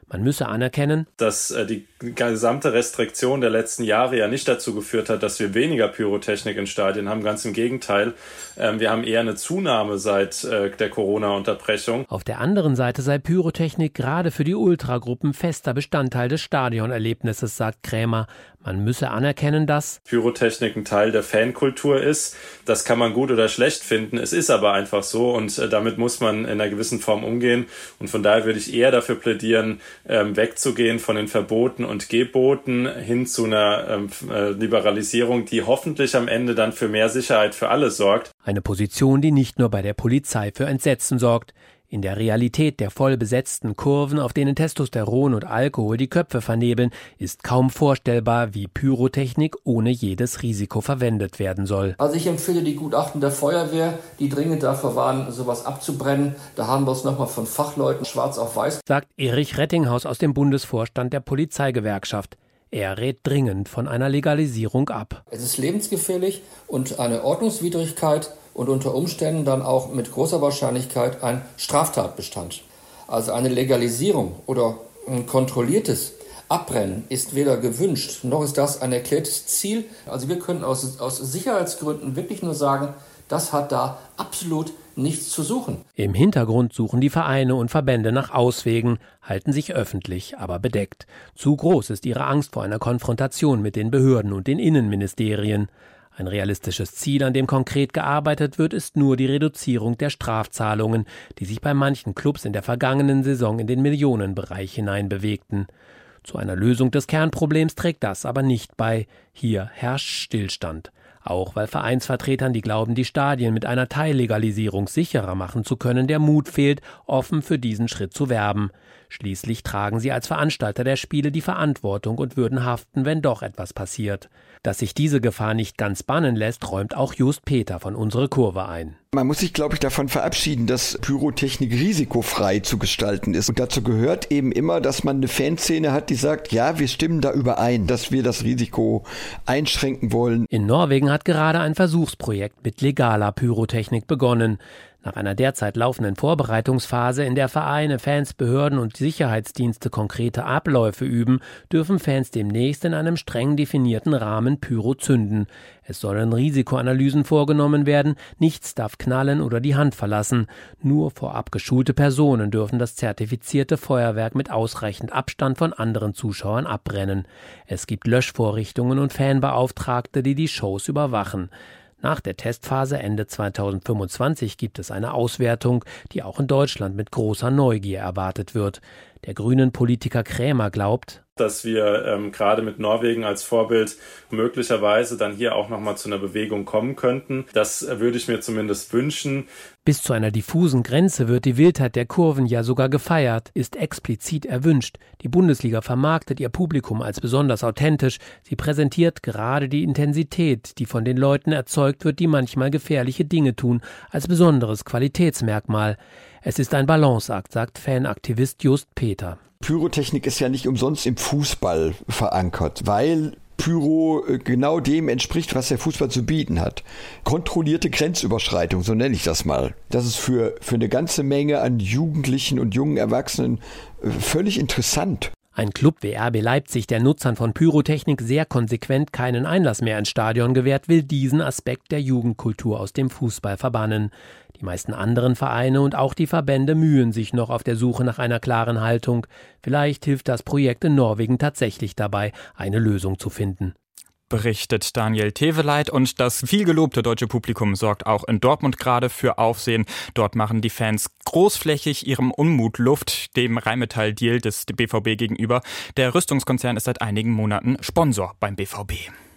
Man müsse anerkennen, dass äh, die gesamte Restriktion der letzten Jahre ja nicht dazu geführt hat, dass wir weniger Pyrotechnik in Stadien haben. Ganz im Gegenteil. Ähm, wir haben eher eine Zunahme seit äh, der Corona-Unterbrechung. Auf der anderen Seite sei Pyrotechnik gerade für die Ultragruppen fester Bestandteil des Stadionerlebnisses, sagt Krämer. Man müsse anerkennen, dass Pyrotechnik ein Teil der Fankultur ist. Das kann man gut oder schlecht finden. Es ist aber einfach so und äh, damit muss man in einer gewissen Form umgehen. Und von daher würde ich eher dafür plädieren, ähm, wegzugehen von den Verboten und Geboten hin zu einer ähm, äh, Liberalisierung, die hoffentlich am Ende dann für mehr Sicherheit für alle sorgt. Eine Position, die nicht nur bei der Polizei für Entsetzen sorgt. In der Realität der voll besetzten Kurven, auf denen Testosteron und Alkohol die Köpfe vernebeln, ist kaum vorstellbar, wie Pyrotechnik ohne jedes Risiko verwendet werden soll. Also ich empfehle die Gutachten der Feuerwehr, die dringend davor waren, sowas abzubrennen. Da haben wir es nochmal von Fachleuten schwarz auf weiß. Sagt Erich Rettinghaus aus dem Bundesvorstand der Polizeigewerkschaft. Er rät dringend von einer Legalisierung ab. Es ist lebensgefährlich und eine Ordnungswidrigkeit und unter Umständen dann auch mit großer Wahrscheinlichkeit ein Straftatbestand. Also eine Legalisierung oder ein kontrolliertes Abbrennen ist weder gewünscht, noch ist das ein erklärtes Ziel. Also wir können aus, aus Sicherheitsgründen wirklich nur sagen, das hat da absolut nichts zu suchen. Im Hintergrund suchen die Vereine und Verbände nach Auswegen, halten sich öffentlich, aber bedeckt. Zu groß ist ihre Angst vor einer Konfrontation mit den Behörden und den Innenministerien. Ein realistisches Ziel, an dem konkret gearbeitet wird, ist nur die Reduzierung der Strafzahlungen, die sich bei manchen Clubs in der vergangenen Saison in den Millionenbereich hineinbewegten. Zu einer Lösung des Kernproblems trägt das aber nicht bei. Hier herrscht Stillstand. Auch weil Vereinsvertretern, die glauben, die Stadien mit einer Teillegalisierung sicherer machen zu können, der Mut fehlt, offen für diesen Schritt zu werben. Schließlich tragen sie als Veranstalter der Spiele die Verantwortung und würden haften, wenn doch etwas passiert. Dass sich diese Gefahr nicht ganz bannen lässt, räumt auch Just Peter von Unsere Kurve ein. Man muss sich, glaube ich, davon verabschieden, dass Pyrotechnik risikofrei zu gestalten ist. Und dazu gehört eben immer, dass man eine Fanszene hat, die sagt, ja, wir stimmen da überein, dass wir das Risiko einschränken wollen. In Norwegen hat gerade ein Versuchsprojekt mit legaler Pyrotechnik begonnen. Nach einer derzeit laufenden Vorbereitungsphase, in der Vereine, Fans, Behörden und Sicherheitsdienste konkrete Abläufe üben, dürfen Fans demnächst in einem streng definierten Rahmen Pyro zünden. Es sollen Risikoanalysen vorgenommen werden, nichts darf knallen oder die Hand verlassen. Nur vorab geschulte Personen dürfen das zertifizierte Feuerwerk mit ausreichend Abstand von anderen Zuschauern abbrennen. Es gibt Löschvorrichtungen und Fanbeauftragte, die die Shows überwachen. Nach der Testphase Ende zweitausendfünfundzwanzig gibt es eine Auswertung, die auch in Deutschland mit großer Neugier erwartet wird. Der grünen Politiker Krämer glaubt, dass wir ähm, gerade mit Norwegen als Vorbild möglicherweise dann hier auch nochmal zu einer Bewegung kommen könnten. Das äh, würde ich mir zumindest wünschen. Bis zu einer diffusen Grenze wird die Wildheit der Kurven ja sogar gefeiert, ist explizit erwünscht. Die Bundesliga vermarktet ihr Publikum als besonders authentisch. Sie präsentiert gerade die Intensität, die von den Leuten erzeugt wird, die manchmal gefährliche Dinge tun, als besonderes Qualitätsmerkmal. Es ist ein Balanceakt, sagt Fanaktivist Just Peter. Pyrotechnik ist ja nicht umsonst im Fußball verankert, weil Pyro genau dem entspricht, was der Fußball zu bieten hat. Kontrollierte Grenzüberschreitung, so nenne ich das mal. Das ist für, für eine ganze Menge an Jugendlichen und jungen Erwachsenen völlig interessant. Ein Club wie R B Leipzig, der Nutzern von Pyrotechnik sehr konsequent keinen Einlass mehr ins Stadion gewährt, will diesen Aspekt der Jugendkultur aus dem Fußball verbannen. Die meisten anderen Vereine und auch die Verbände mühen sich noch auf der Suche nach einer klaren Haltung. Vielleicht hilft das Projekt in Norwegen tatsächlich dabei, eine Lösung zu finden. Berichtet Daniel Teveleit, und das vielgelobte deutsche Publikum sorgt auch in Dortmund gerade für Aufsehen. Dort machen die Fans großflächig ihrem Unmut Luft, dem Rheinmetall-Deal des B V B gegenüber. Der Rüstungskonzern ist seit einigen Monaten Sponsor beim B V B.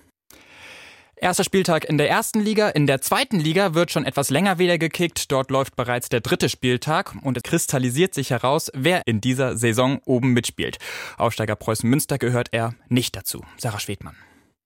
Erster Spieltag in der ersten Liga. In der zweiten Liga wird schon etwas länger wieder gekickt. Dort läuft bereits der dritte Spieltag und es kristallisiert sich heraus, wer in dieser Saison oben mitspielt. Aufsteiger Preußen Münster gehört er nicht dazu. Sarah Schwedmann.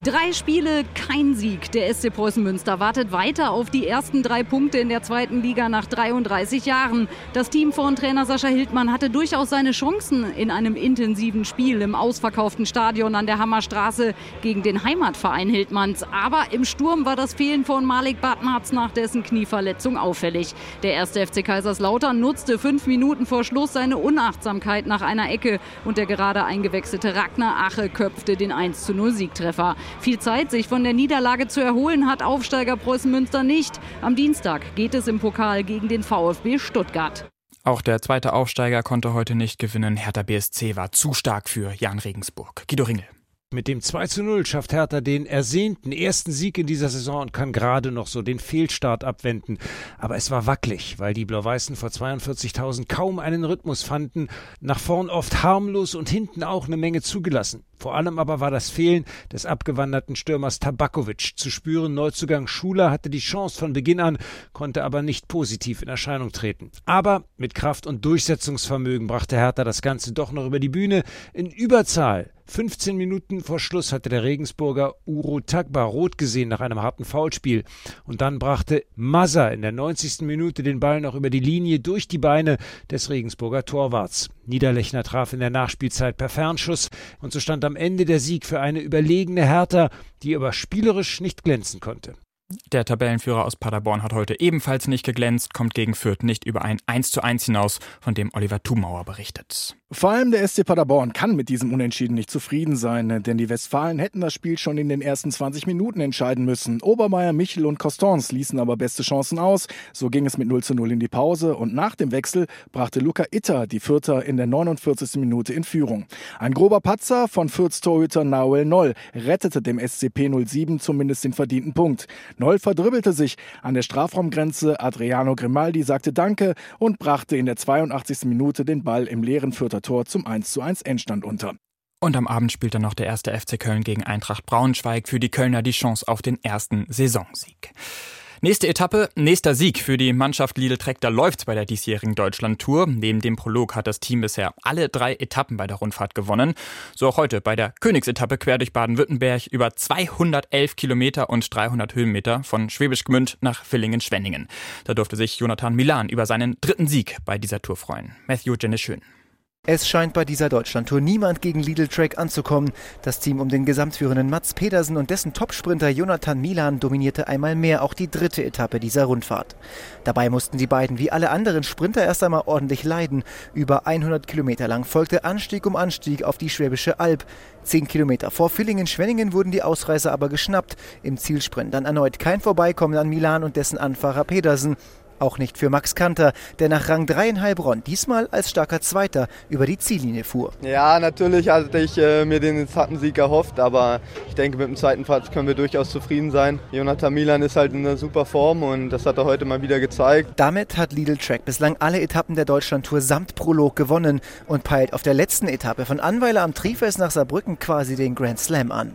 Drei Spiele, kein Sieg. Der S C Preußen Münster wartet weiter auf die ersten drei Punkte in der zweiten Liga nach dreiunddreißig Jahren. Das Team von Trainer Sascha Hildmann hatte durchaus seine Chancen in einem intensiven Spiel im ausverkauften Stadion an der Hammerstraße gegen den Heimatverein Hildmanns. Aber im Sturm war das Fehlen von Malik Badmatz nach dessen Knieverletzung auffällig. Der erste F C Kaiserslautern nutzte fünf Minuten vor Schluss seine Unachtsamkeit nach einer Ecke und der gerade eingewechselte Ragnar Ache köpfte den eins zu null Siegtreffer. Viel Zeit, sich von der Niederlage zu erholen, hat Aufsteiger Preußen Münster nicht. Am Dienstag geht es im Pokal gegen den VfB Stuttgart. Auch der zweite Aufsteiger konnte heute nicht gewinnen. Hertha B S C war zu stark für Jan Regensburg. Guido Ringel. Mit dem zwei zu null schafft Hertha den ersehnten ersten Sieg in dieser Saison und kann gerade noch so den Fehlstart abwenden. Aber es war wackelig, weil die Blau-Weißen vor zweiundvierzigtausend kaum einen Rhythmus fanden. Nach vorn oft harmlos und hinten auch eine Menge zugelassen. Vor allem aber war das Fehlen des abgewanderten Stürmers Tabakovic zu spüren. Neuzugang Schuler hatte die Chance von Beginn an, konnte aber nicht positiv in Erscheinung treten. Aber mit Kraft und Durchsetzungsvermögen brachte Hertha das Ganze doch noch über die Bühne. In Überzahl. fünfzehn Minuten vor Schluss hatte der Regensburger Uro Tagba rot gesehen nach einem harten Foulspiel. Und dann brachte Mazza in der neunzigsten Minute den Ball noch über die Linie durch die Beine des Regensburger Torwarts. Niederlechner traf in der Nachspielzeit per Fernschuss und so stand am Ende der Sieg für eine überlegene Hertha, die aber spielerisch nicht glänzen konnte. Der Tabellenführer aus Paderborn hat heute ebenfalls nicht geglänzt, kommt gegen Fürth nicht über ein eins zu eins hinaus, von dem Oliver Thumauer berichtet. Vor allem der S C Paderborn kann mit diesem Unentschieden nicht zufrieden sein, denn die Westfalen hätten das Spiel schon in den ersten zwanzig Minuten entscheiden müssen. Obermeier, Michel und Constance ließen aber beste Chancen aus. So ging es mit null zu null in die Pause und nach dem Wechsel brachte Luca Itter die Fürther in der neunundvierzigsten Minute in Führung. Ein grober Patzer von Fürths Torhüter Nahuel Noll rettete dem S C P null sieben zumindest den verdienten Punkt. Noll verdribbelte sich an der Strafraumgrenze, Adriano Grimaldi sagte Danke und brachte in der zweiundachtzigsten Minute den Ball im leeren Fürther Tor zum eins zu eins Endstand unter. Und am Abend spielt dann noch der erste F C Köln gegen Eintracht Braunschweig. Für die Kölner die Chance auf den ersten Saisonsieg. Nächste Etappe, nächster Sieg für die Mannschaft Lidl Trek. Da läuft's bei der diesjährigen Deutschland-Tour. Neben dem Prolog hat das Team bisher alle drei Etappen bei der Rundfahrt gewonnen. So auch heute bei der Königsetappe quer durch Baden-Württemberg über zweihundertelf Kilometer und dreihundert Höhenmeter von Schwäbisch Gmünd nach Villingen-Schwenningen. Da durfte sich Jonathan Milan über seinen dritten Sieg bei dieser Tour freuen. Matthew Jenneschön. Es scheint bei dieser Deutschlandtour niemand gegen Lidl Trek anzukommen. Das Team um den gesamtführenden Mats Pedersen und dessen Topsprinter Jonathan Milan dominierte einmal mehr auch die dritte Etappe dieser Rundfahrt. Dabei mussten die beiden wie alle anderen Sprinter erst einmal ordentlich leiden. Über hundert Kilometer lang folgte Anstieg um Anstieg auf die Schwäbische Alb. Zehn Kilometer vor Villingen-Schwenningen wurden die Ausreißer aber geschnappt. Im Zielsprint dann erneut kein Vorbeikommen an Milan und dessen Anfahrer Pedersen. Auch nicht für Max Kanter, der nach Rang drei in Heilbronn diesmal als starker Zweiter über die Ziellinie fuhr. Ja, natürlich hatte ich äh, mir den Etappensieg erhofft, aber ich denke, mit dem zweiten Platz können wir durchaus zufrieden sein. Jonathan Milan ist halt in einer super Form und das hat er heute mal wieder gezeigt. Damit hat Lidl Trek bislang alle Etappen der Deutschlandtour samt Prolog gewonnen und peilt auf der letzten Etappe von Annweiler am Trifels nach Saarbrücken quasi den Grand Slam an.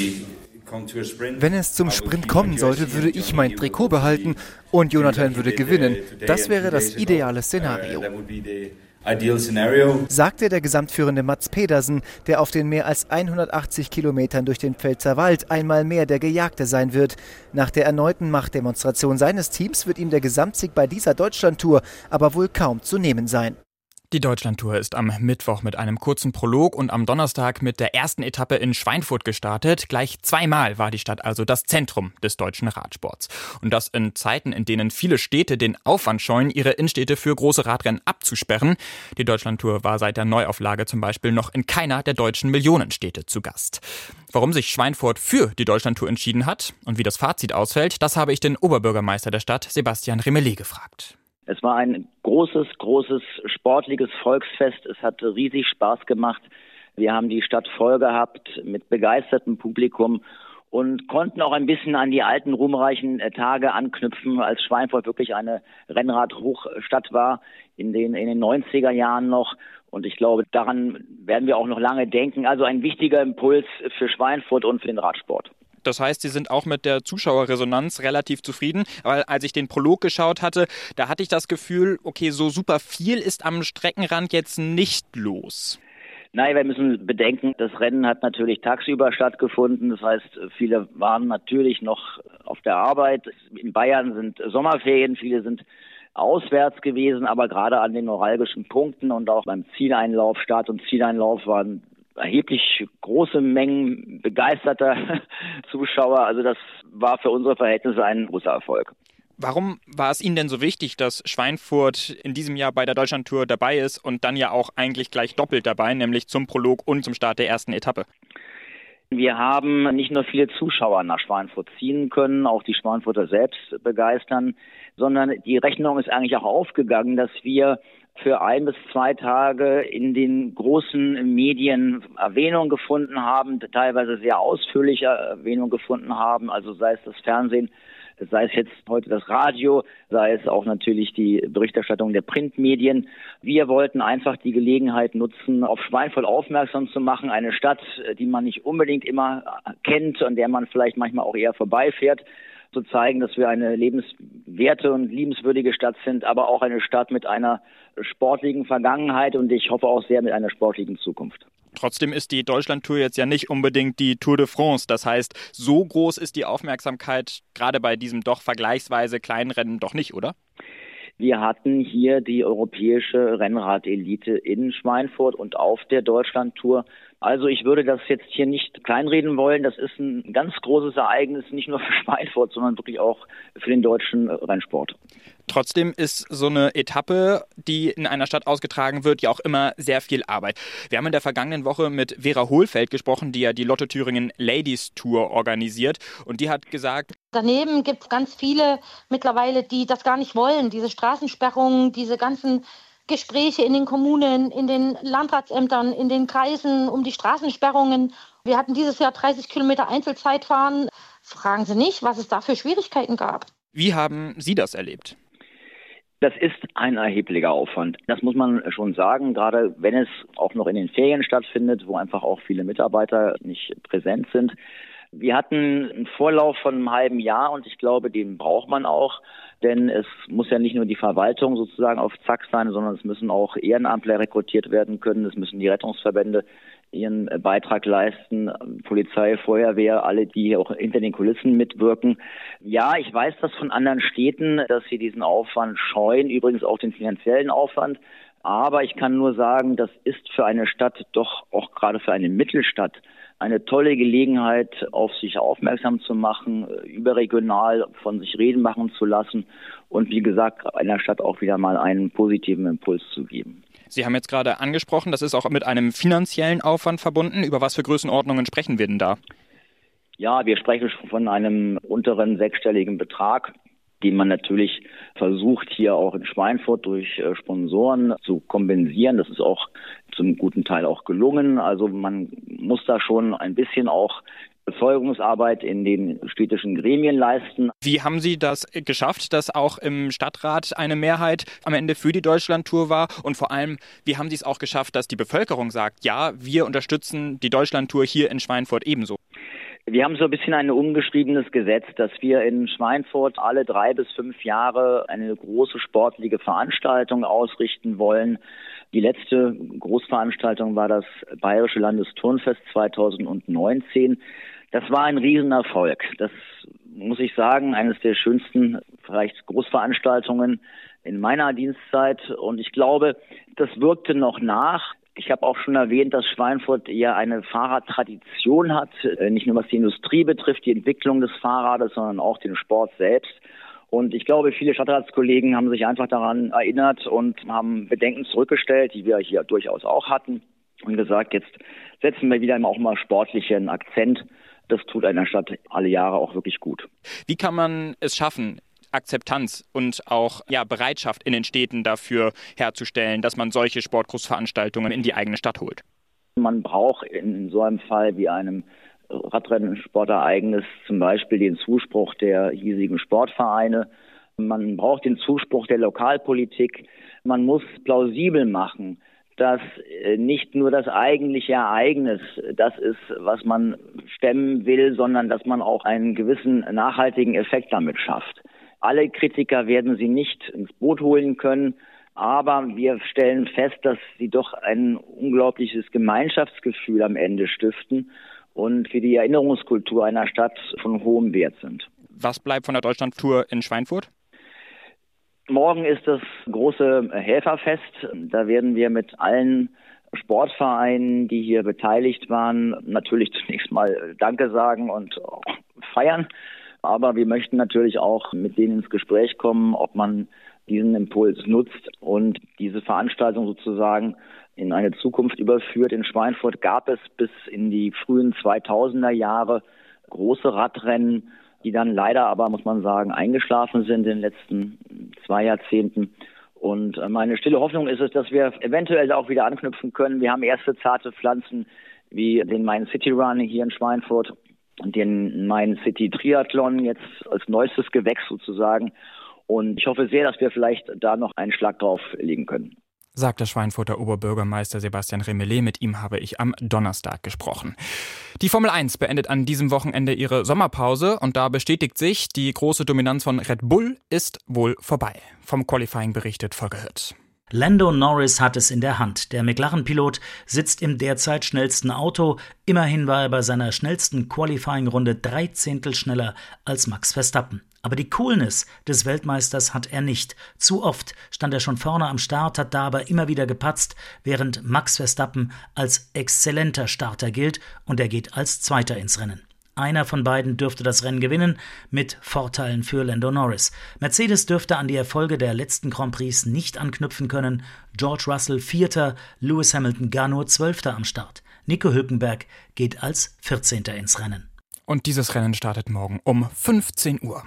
Wenn es zum Sprint kommen sollte, würde ich mein Trikot behalten und Jonathan würde gewinnen. Das wäre das ideale Szenario, sagte der gesamtführende Mats Pedersen, der auf den mehr als hundertachtzig Kilometern durch den Pfälzerwald einmal mehr der Gejagte sein wird. Nach der erneuten Machtdemonstration seines Teams wird ihm der Gesamtsieg bei dieser Deutschlandtour aber wohl kaum zu nehmen sein. Die Deutschlandtour ist am Mittwoch mit einem kurzen Prolog und am Donnerstag mit der ersten Etappe in Schweinfurt gestartet. Gleich zweimal war die Stadt also das Zentrum des deutschen Radsports. Und das in Zeiten, in denen viele Städte den Aufwand scheuen, ihre Innenstädte für große Radrennen abzusperren. Die Deutschlandtour war seit der Neuauflage zum Beispiel noch in keiner der deutschen Millionenstädte zu Gast. Warum sich Schweinfurt für die Deutschlandtour entschieden hat und wie das Fazit ausfällt, das habe ich den Oberbürgermeister der Stadt, Sebastian Remelé, gefragt. Es war ein großes, großes sportliches Volksfest. Es hat riesig Spaß gemacht. Wir haben die Stadt voll gehabt mit begeistertem Publikum und konnten auch ein bisschen an die alten ruhmreichen Tage anknüpfen, als Schweinfurt wirklich eine Rennrad-Hochstadt war in den, in den neunziger Jahren noch. Und ich glaube, daran werden wir auch noch lange denken. Also ein wichtiger Impuls für Schweinfurt und für den Radsport. Das heißt, Sie sind auch mit der Zuschauerresonanz relativ zufrieden. Weil als ich den Prolog geschaut hatte, da hatte ich das Gefühl, okay, so super viel ist am Streckenrand jetzt nicht los. Nein, wir müssen bedenken, das Rennen hat natürlich tagsüber stattgefunden. Das heißt, viele waren natürlich noch auf der Arbeit. In Bayern sind Sommerferien, viele sind auswärts gewesen, aber gerade an den neuralgischen Punkten und auch beim Zieleinlauf, Start- und Zieleinlauf waren erheblich große Mengen begeisterter Zuschauer. Also das war für unsere Verhältnisse ein großer Erfolg. Warum war es Ihnen denn so wichtig, dass Schweinfurt in diesem Jahr bei der Deutschlandtour dabei ist und dann ja auch eigentlich gleich doppelt dabei, nämlich zum Prolog und zum Start der ersten Etappe? Wir haben nicht nur viele Zuschauer nach Schweinfurt ziehen können, auch die Schweinfurter selbst begeistern, sondern die Rechnung ist eigentlich auch aufgegangen, dass wir für ein bis zwei Tage in den großen Medien Erwähnung gefunden haben, teilweise sehr ausführliche Erwähnung gefunden haben, also sei es das Fernsehen, sei es jetzt heute das Radio, sei es auch natürlich die Berichterstattung der Printmedien. Wir wollten einfach die Gelegenheit nutzen, auf Schweinfurt aufmerksam zu machen, eine Stadt, die man nicht unbedingt immer kennt, an der man vielleicht manchmal auch eher vorbeifährt, zu zeigen, dass wir eine lebenswerte und liebenswürdige Stadt sind, aber auch eine Stadt mit einer sportlichen Vergangenheit und ich hoffe auch sehr mit einer sportlichen Zukunft. Trotzdem ist die Deutschlandtour jetzt ja nicht unbedingt die Tour de France. Das heißt, so groß ist die Aufmerksamkeit gerade bei diesem doch vergleichsweise kleinen Rennen doch nicht, oder? Wir hatten hier die europäische Rennrad-Elite in Schweinfurt und auf der Deutschlandtour. Also ich würde das jetzt hier nicht kleinreden wollen. Das ist ein ganz großes Ereignis, nicht nur für Schweinfurt, sondern wirklich auch für den deutschen Rennsport. Trotzdem ist so eine Etappe, die in einer Stadt ausgetragen wird, ja auch immer sehr viel Arbeit. Wir haben in der vergangenen Woche mit Vera Hohlfeld gesprochen, die ja die Lotto Thüringen Ladies Tour organisiert. Und die hat gesagt, daneben gibt es ganz viele mittlerweile, die das gar nicht wollen. Diese Straßensperrungen, diese ganzen Gespräche in den Kommunen, in den Landratsämtern, in den Kreisen um die Straßensperrungen. Wir hatten dieses Jahr dreißig Kilometer Einzelzeitfahren. Fragen Sie nicht, was es da für Schwierigkeiten gab. Wie haben Sie das erlebt? Das ist ein erheblicher Aufwand. Das muss man schon sagen, gerade wenn es auch noch in den Ferien stattfindet, wo einfach auch viele Mitarbeiter nicht präsent sind. Wir hatten einen Vorlauf von einem halben Jahr und ich glaube, den braucht man auch, denn es muss ja nicht nur die Verwaltung sozusagen auf Zack sein, sondern es müssen auch Ehrenamtler rekrutiert werden können, es müssen die Rettungsverbände ihren Beitrag leisten, Polizei, Feuerwehr, alle, die auch hinter den Kulissen mitwirken. Ja, ich weiß das von anderen Städten, dass sie diesen Aufwand scheuen, übrigens auch den finanziellen Aufwand. Aber ich kann nur sagen, das ist für eine Stadt, doch auch gerade für eine Mittelstadt, eine tolle Gelegenheit, auf sich aufmerksam zu machen, überregional von sich reden machen zu lassen und wie gesagt, einer Stadt auch wieder mal einen positiven Impuls zu geben. Sie haben jetzt gerade angesprochen, das ist auch mit einem finanziellen Aufwand verbunden. Über was für Größenordnungen sprechen wir denn da? Ja, wir sprechen von einem unteren sechsstelligen Betrag, den man natürlich versucht, hier auch in Schweinfurt durch Sponsoren zu kompensieren. Das ist auch zum guten Teil auch gelungen. Also man muss da schon ein bisschen auch Bezeugungsarbeit in den städtischen Gremien leisten. Wie haben Sie das geschafft, dass auch im Stadtrat eine Mehrheit am Ende für die Deutschlandtour war? Und vor allem, wie haben Sie es auch geschafft, dass die Bevölkerung sagt, ja, wir unterstützen die Deutschlandtour hier in Schweinfurt ebenso? Wir haben so ein bisschen ein ungeschriebenes Gesetz, dass wir in Schweinfurt alle drei bis fünf Jahre eine große sportliche Veranstaltung ausrichten wollen. Die letzte Großveranstaltung war das Bayerische Landesturnfest zweitausendneunzehn. Das war ein Riesenerfolg. Das muss ich sagen, eines der schönsten vielleicht Großveranstaltungen in meiner Dienstzeit. Und ich glaube, das wirkte noch nach. Ich habe auch schon erwähnt, dass Schweinfurt eher eine Fahrradtradition hat, nicht nur was die Industrie betrifft, die Entwicklung des Fahrrades, sondern auch den Sport selbst. Und ich glaube, viele Stadtratskollegen haben sich einfach daran erinnert und haben Bedenken zurückgestellt, die wir hier durchaus auch hatten, und gesagt, jetzt setzen wir wieder auch mal sportlichen Akzent. Das tut einer Stadt alle Jahre auch wirklich gut. Wie kann man es schaffen, Akzeptanz und auch ja, Bereitschaft in den Städten dafür herzustellen, dass man solche Sportgroßveranstaltungen in die eigene Stadt holt? Man braucht in so einem Fall wie einem Radrennsportereignis zum Beispiel den Zuspruch der hiesigen Sportvereine. Man braucht den Zuspruch der Lokalpolitik. Man muss plausibel machen, dass nicht nur das eigentliche Ereignis das ist, was man stemmen will, sondern dass man auch einen gewissen nachhaltigen Effekt damit schafft. Alle Kritiker werden sie nicht ins Boot holen können, Aber wir stellen fest, dass sie doch ein unglaubliches Gemeinschaftsgefühl am Ende stiften und für die Erinnerungskultur einer Stadt von hohem Wert sind. Was bleibt von der Deutschlandtour in Schweinfurt? Morgen ist das große Helferfest. Da werden wir mit allen Sportvereinen, die hier beteiligt waren, natürlich zunächst mal Danke sagen und auch feiern. Aber wir möchten natürlich auch mit denen ins Gespräch kommen, ob man diesen Impuls nutzt und diese Veranstaltung sozusagen in eine Zukunft überführt. In Schweinfurt gab es bis in die frühen zweitausender Jahre große Radrennen, die dann leider aber, muss man sagen, eingeschlafen sind in den letzten zwei Jahrzehnten. Und meine stille Hoffnung ist es, dass wir eventuell auch wieder anknüpfen können. Wir haben erste zarte Pflanzen wie den Main City Run hier in Schweinfurt und den Main City Triathlon jetzt als neuestes Gewächs sozusagen. Und ich hoffe sehr, dass wir vielleicht da noch einen Schlag drauf legen können. Sagt der Schweinfurter Oberbürgermeister Sebastian Remelé. Mit ihm habe ich am Donnerstag gesprochen. Die Formel eins beendet an diesem Wochenende ihre Sommerpause und da bestätigt sich, die große Dominanz von Red Bull ist wohl vorbei. Vom Qualifying berichtet Volker Hirt. Lando Norris hat es in der Hand. Der McLaren-Pilot sitzt im derzeit schnellsten Auto. Immerhin war er bei seiner schnellsten Qualifying-Runde drei Zehntel schneller als Max Verstappen. Aber die Coolness des Weltmeisters hat er nicht. Zu oft stand er schon vorne am Start, hat da aber immer wieder gepatzt, während Max Verstappen als exzellenter Starter gilt und er geht als Zweiter ins Rennen. Einer von beiden dürfte das Rennen gewinnen, mit Vorteilen für Lando Norris. Mercedes dürfte an die Erfolge der letzten Grand Prix nicht anknüpfen können. George Russell Vierter, Lewis Hamilton gar nur Zwölfter am Start. Nico Hülkenberg geht als Vierzehnter ins Rennen. Und dieses Rennen startet morgen um fünfzehn Uhr.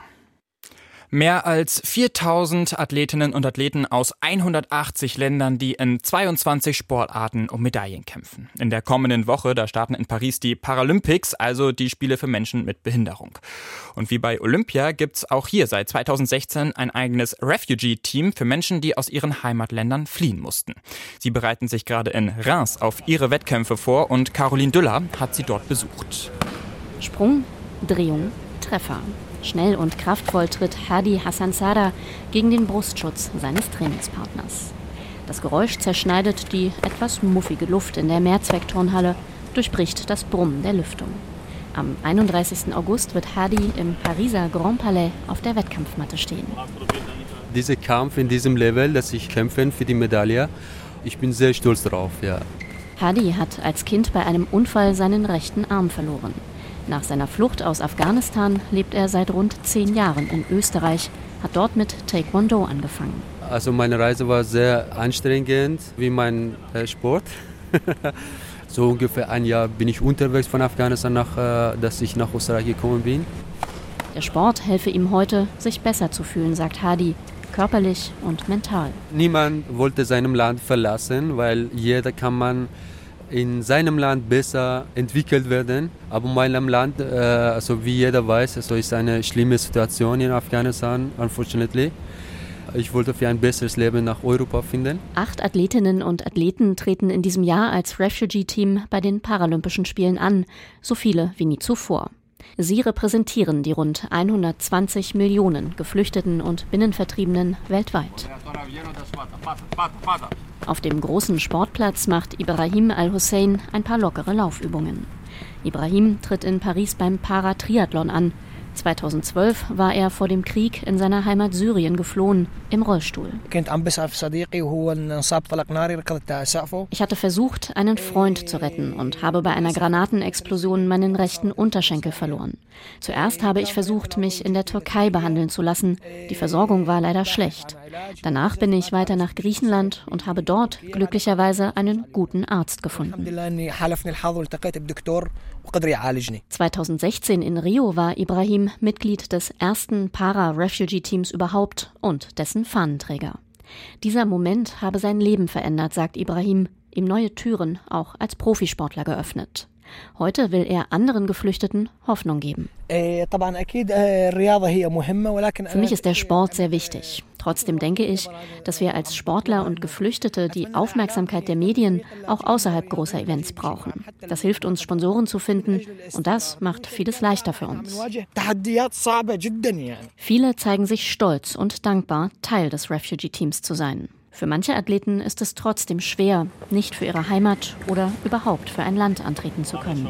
Mehr als viertausend Athletinnen und Athleten aus hundertachtzig Ländern, die in zweiundzwanzig Sportarten um Medaillen kämpfen. In der kommenden Woche, da starten in Paris die Paralympics, also die Spiele für Menschen mit Behinderung. Und wie bei Olympia gibt's auch hier seit zweitausendsechzehn ein eigenes Refugee-Team für Menschen, die aus ihren Heimatländern fliehen mussten. Sie bereiten sich gerade in Reims auf ihre Wettkämpfe vor und Caroline Düller hat sie dort besucht. Sprung, Drehung, Treffer. Schnell und kraftvoll tritt Hadi Hassansada gegen den Brustschutz seines Trainingspartners. Das Geräusch zerschneidet die etwas muffige Luft in der Mehrzweckturnhalle, durchbricht das Brummen der Lüftung. Am einunddreißigsten August wird Hadi im Pariser Grand Palais auf der Wettkampfmatte stehen. Dieser Kampf in diesem Level, dass ich kämpfe für die Medaille, ich bin sehr stolz drauf, ja. Hadi hat als Kind bei einem Unfall seinen rechten Arm verloren. Nach seiner Flucht aus Afghanistan lebt er seit rund zehn Jahren in Österreich, hat dort mit Taekwondo angefangen. Also meine Reise war sehr anstrengend, wie mein äh, Sport. So ungefähr ein Jahr bin ich unterwegs von Afghanistan, nach, äh, dass ich nach Österreich gekommen bin. Der Sport helfe ihm heute, sich besser zu fühlen, sagt Hadi, körperlich und mental. Niemand wollte seinem Land verlassen, weil jeder kann man in seinem Land besser entwickelt werden. Aber in meinem Land, äh, also wie jeder weiß, also ist eine schlimme Situation in Afghanistan, unfortunately. Ich wollte für ein besseres Leben nach Europa finden. Acht Athletinnen und Athleten treten in diesem Jahr als Refugee-Team bei den Paralympischen Spielen an, so viele wie nie zuvor. Sie repräsentieren die rund hundertzwanzig Millionen Geflüchteten und Binnenvertriebenen weltweit. Auf dem großen Sportplatz macht Ibrahim Al-Hussein ein paar lockere Laufübungen. Ibrahim tritt in Paris beim Paratriathlon an. zweitausendzwölf war er vor dem Krieg in seiner Heimat Syrien geflohen, im Rollstuhl. Ich hatte versucht, einen Freund zu retten und habe bei einer Granatenexplosion meinen rechten Unterschenkel verloren. Zuerst habe ich versucht, mich in der Türkei behandeln zu lassen. Die Versorgung war leider schlecht. Danach bin ich weiter nach Griechenland und habe dort glücklicherweise einen guten Arzt gefunden. zweitausendsechzehn in Rio war Ibrahim Mitglied des ersten Para-Refugee-Teams überhaupt und dessen Fahnenträger. Dieser Moment habe sein Leben verändert, sagt Ibrahim, ihm neue Türen auch als Profisportler geöffnet. Heute will er anderen Geflüchteten Hoffnung geben. Für mich ist der Sport sehr wichtig. Trotzdem denke ich, dass wir als Sportler und Geflüchtete die Aufmerksamkeit der Medien auch außerhalb großer Events brauchen. Das hilft uns, Sponsoren zu finden und das macht vieles leichter für uns. Viele zeigen sich stolz und dankbar, Teil des Refugee-Teams zu sein. Für manche Athleten ist es trotzdem schwer, nicht für ihre Heimat oder überhaupt für ein Land antreten zu können.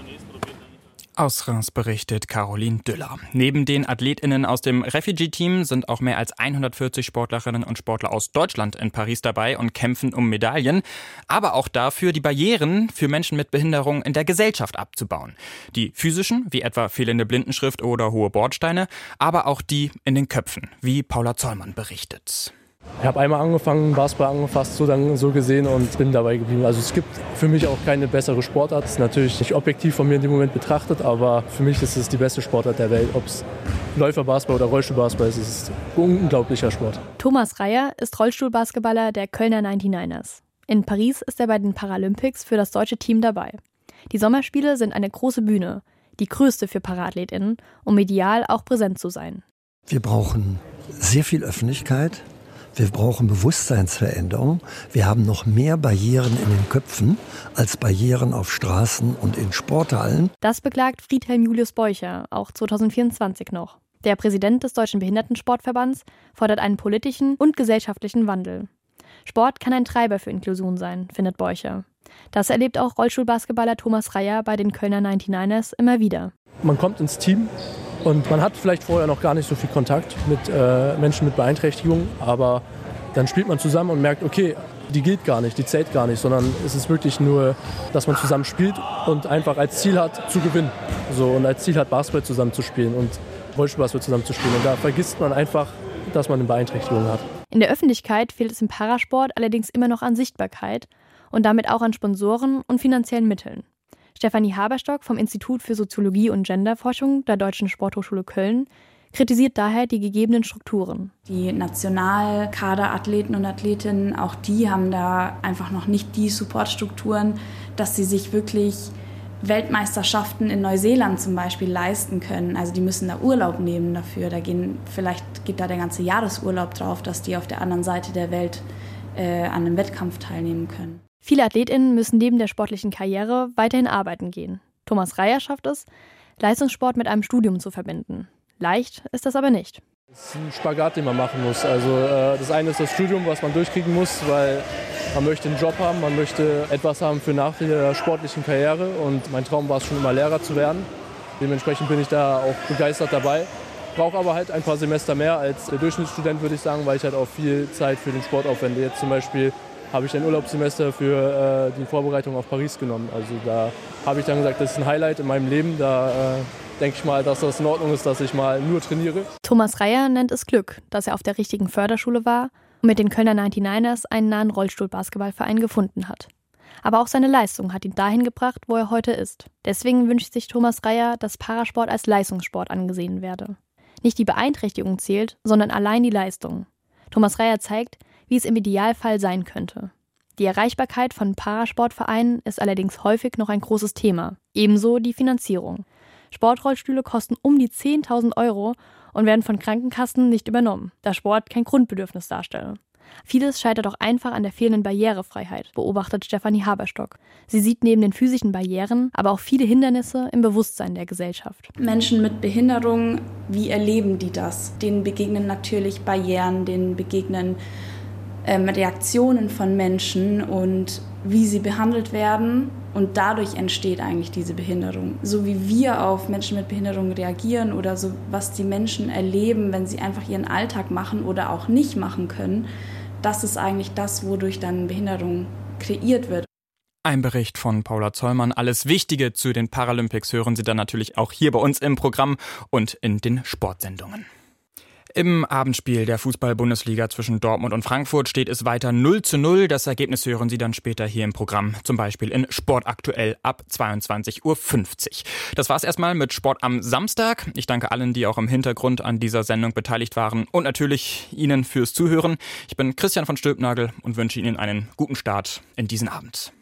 Aus Reims berichtet Caroline Düller. Neben den AthletInnen aus dem Refugee-Team sind auch mehr als hundertvierzig Sportlerinnen und Sportler aus Deutschland in Paris dabei und kämpfen um Medaillen. Aber auch dafür, die Barrieren für Menschen mit Behinderung in der Gesellschaft abzubauen. Die physischen, wie etwa fehlende Blindenschrift oder hohe Bordsteine, aber auch die in den Köpfen, wie Paula Zollmann berichtet. Ich habe einmal angefangen, Basketball angefasst, so dann so gesehen und bin dabei geblieben. Also es gibt für mich auch keine bessere Sportart. Das ist natürlich nicht objektiv von mir in dem Moment betrachtet, aber für mich ist es die beste Sportart der Welt. Ob es Läuferbasketball oder Rollstuhlbasketball ist, es ist ein unglaublicher Sport. Thomas Reyer ist Rollstuhlbasketballer der Kölner neunundneunzigers. In Paris ist er bei den Paralympics für das deutsche Team dabei. Die Sommerspiele sind eine große Bühne, die größte für ParaAthletInnen, um medial auch präsent zu sein. Wir brauchen sehr viel Öffentlichkeit. Wir brauchen Bewusstseinsveränderung. Wir haben noch mehr Barrieren in den Köpfen als Barrieren auf Straßen und in Sporthallen. Das beklagt Friedhelm Julius Beucher, auch zwanzig vierundzwanzig noch. Der Präsident des Deutschen Behindertensportverbands fordert einen politischen und gesellschaftlichen Wandel. Sport kann ein Treiber für Inklusion sein, findet Beucher. Das erlebt auch Rollstuhlbasketballer Thomas Reyer bei den Kölner neunundneunzigers immer wieder. Man kommt ins Team. Und man hat vielleicht vorher noch gar nicht so viel Kontakt mit äh, Menschen mit Beeinträchtigung, aber dann spielt man zusammen und merkt, okay, die gilt gar nicht, die zählt gar nicht, sondern es ist wirklich nur, dass man zusammen spielt und einfach als Ziel hat, zu gewinnen. So, und als Ziel hat, Basketball zusammen zu spielen und Rollstuhlbasketball zusammen zu spielen. Und da vergisst man einfach, dass man eine Beeinträchtigung hat. In der Öffentlichkeit fehlt es im Parasport allerdings immer noch an Sichtbarkeit und damit auch an Sponsoren und finanziellen Mitteln. Stefanie Haberstock vom Institut für Soziologie und Genderforschung der Deutschen Sporthochschule Köln kritisiert daher die gegebenen Strukturen. Die Nationalkaderathleten und Athletinnen, auch die haben da einfach noch nicht die Supportstrukturen, dass sie sich wirklich Weltmeisterschaften in Neuseeland zum Beispiel leisten können. Also die müssen da Urlaub nehmen dafür. Da gehen, vielleicht geht da der ganze Jahresurlaub drauf, dass die auf der anderen Seite der Welt äh, an einem Wettkampf teilnehmen können. Viele AthletInnen müssen neben der sportlichen Karriere weiterhin arbeiten gehen. Thomas Reyer schafft es, Leistungssport mit einem Studium zu verbinden. Leicht ist das aber nicht. Das ist ein Spagat, den man machen muss. Also äh, das eine ist das Studium, was man durchkriegen muss, weil man möchte einen Job haben, man möchte etwas haben für nach der sportlichen Karriere. Und mein Traum war es schon immer, Lehrer zu werden. Dementsprechend bin ich da auch begeistert dabei. Brauche aber halt ein paar Semester mehr als der Durchschnittsstudent, würde ich sagen, weil ich halt auch viel Zeit für den Sport aufwende. Jetzt zum Beispiel habe ich ein Urlaubssemester für äh, die Vorbereitung auf Paris genommen. Also da habe ich dann gesagt, das ist ein Highlight in meinem Leben. Da äh, denke ich mal, dass das in Ordnung ist, dass ich mal nur trainiere. Thomas Reyer nennt es Glück, dass er auf der richtigen Förderschule war und mit den Kölner neunundneunzigers einen nahen Rollstuhlbasketballverein gefunden hat. Aber auch seine Leistung hat ihn dahin gebracht, wo er heute ist. Deswegen wünscht sich Thomas Reyer, dass Parasport als Leistungssport angesehen werde. Nicht die Beeinträchtigung zählt, sondern allein die Leistung. Thomas Reyer zeigt, wie es im Idealfall sein könnte. Die Erreichbarkeit von Parasportvereinen ist allerdings häufig noch ein großes Thema. Ebenso die Finanzierung. Sportrollstühle kosten um die zehntausend Euro und werden von Krankenkassen nicht übernommen, da Sport kein Grundbedürfnis darstelle. Vieles scheitert auch einfach an der fehlenden Barrierefreiheit, beobachtet Stefanie Haberstock. Sie sieht neben den physischen Barrieren aber auch viele Hindernisse im Bewusstsein der Gesellschaft. Menschen mit Behinderung, wie erleben die das? Denen begegnen natürlich Barrieren, denen begegnen ähm, Reaktionen von Menschen und wie sie behandelt werden. Und dadurch entsteht eigentlich diese Behinderung. So wie wir auf Menschen mit Behinderung reagieren oder so, was die Menschen erleben, wenn sie einfach ihren Alltag machen oder auch nicht machen können, das ist eigentlich das, wodurch dann Behinderung kreiert wird. Ein Bericht von Paula Zollmann. Alles Wichtige zu den Paralympics hören Sie dann natürlich auch hier bei uns im Programm und in den Sportsendungen. Im Abendspiel der Fußball-Bundesliga zwischen Dortmund und Frankfurt steht es weiter null zu null. Das Ergebnis hören Sie dann später hier im Programm, zum Beispiel in Sport aktuell ab zweiundzwanzig Uhr fünfzig. Das war's erstmal mit Sport am Samstag. Ich danke allen, die auch im Hintergrund an dieser Sendung beteiligt waren und natürlich Ihnen fürs Zuhören. Ich bin Christian von Stülpnagel und wünsche Ihnen einen guten Start in diesen Abend.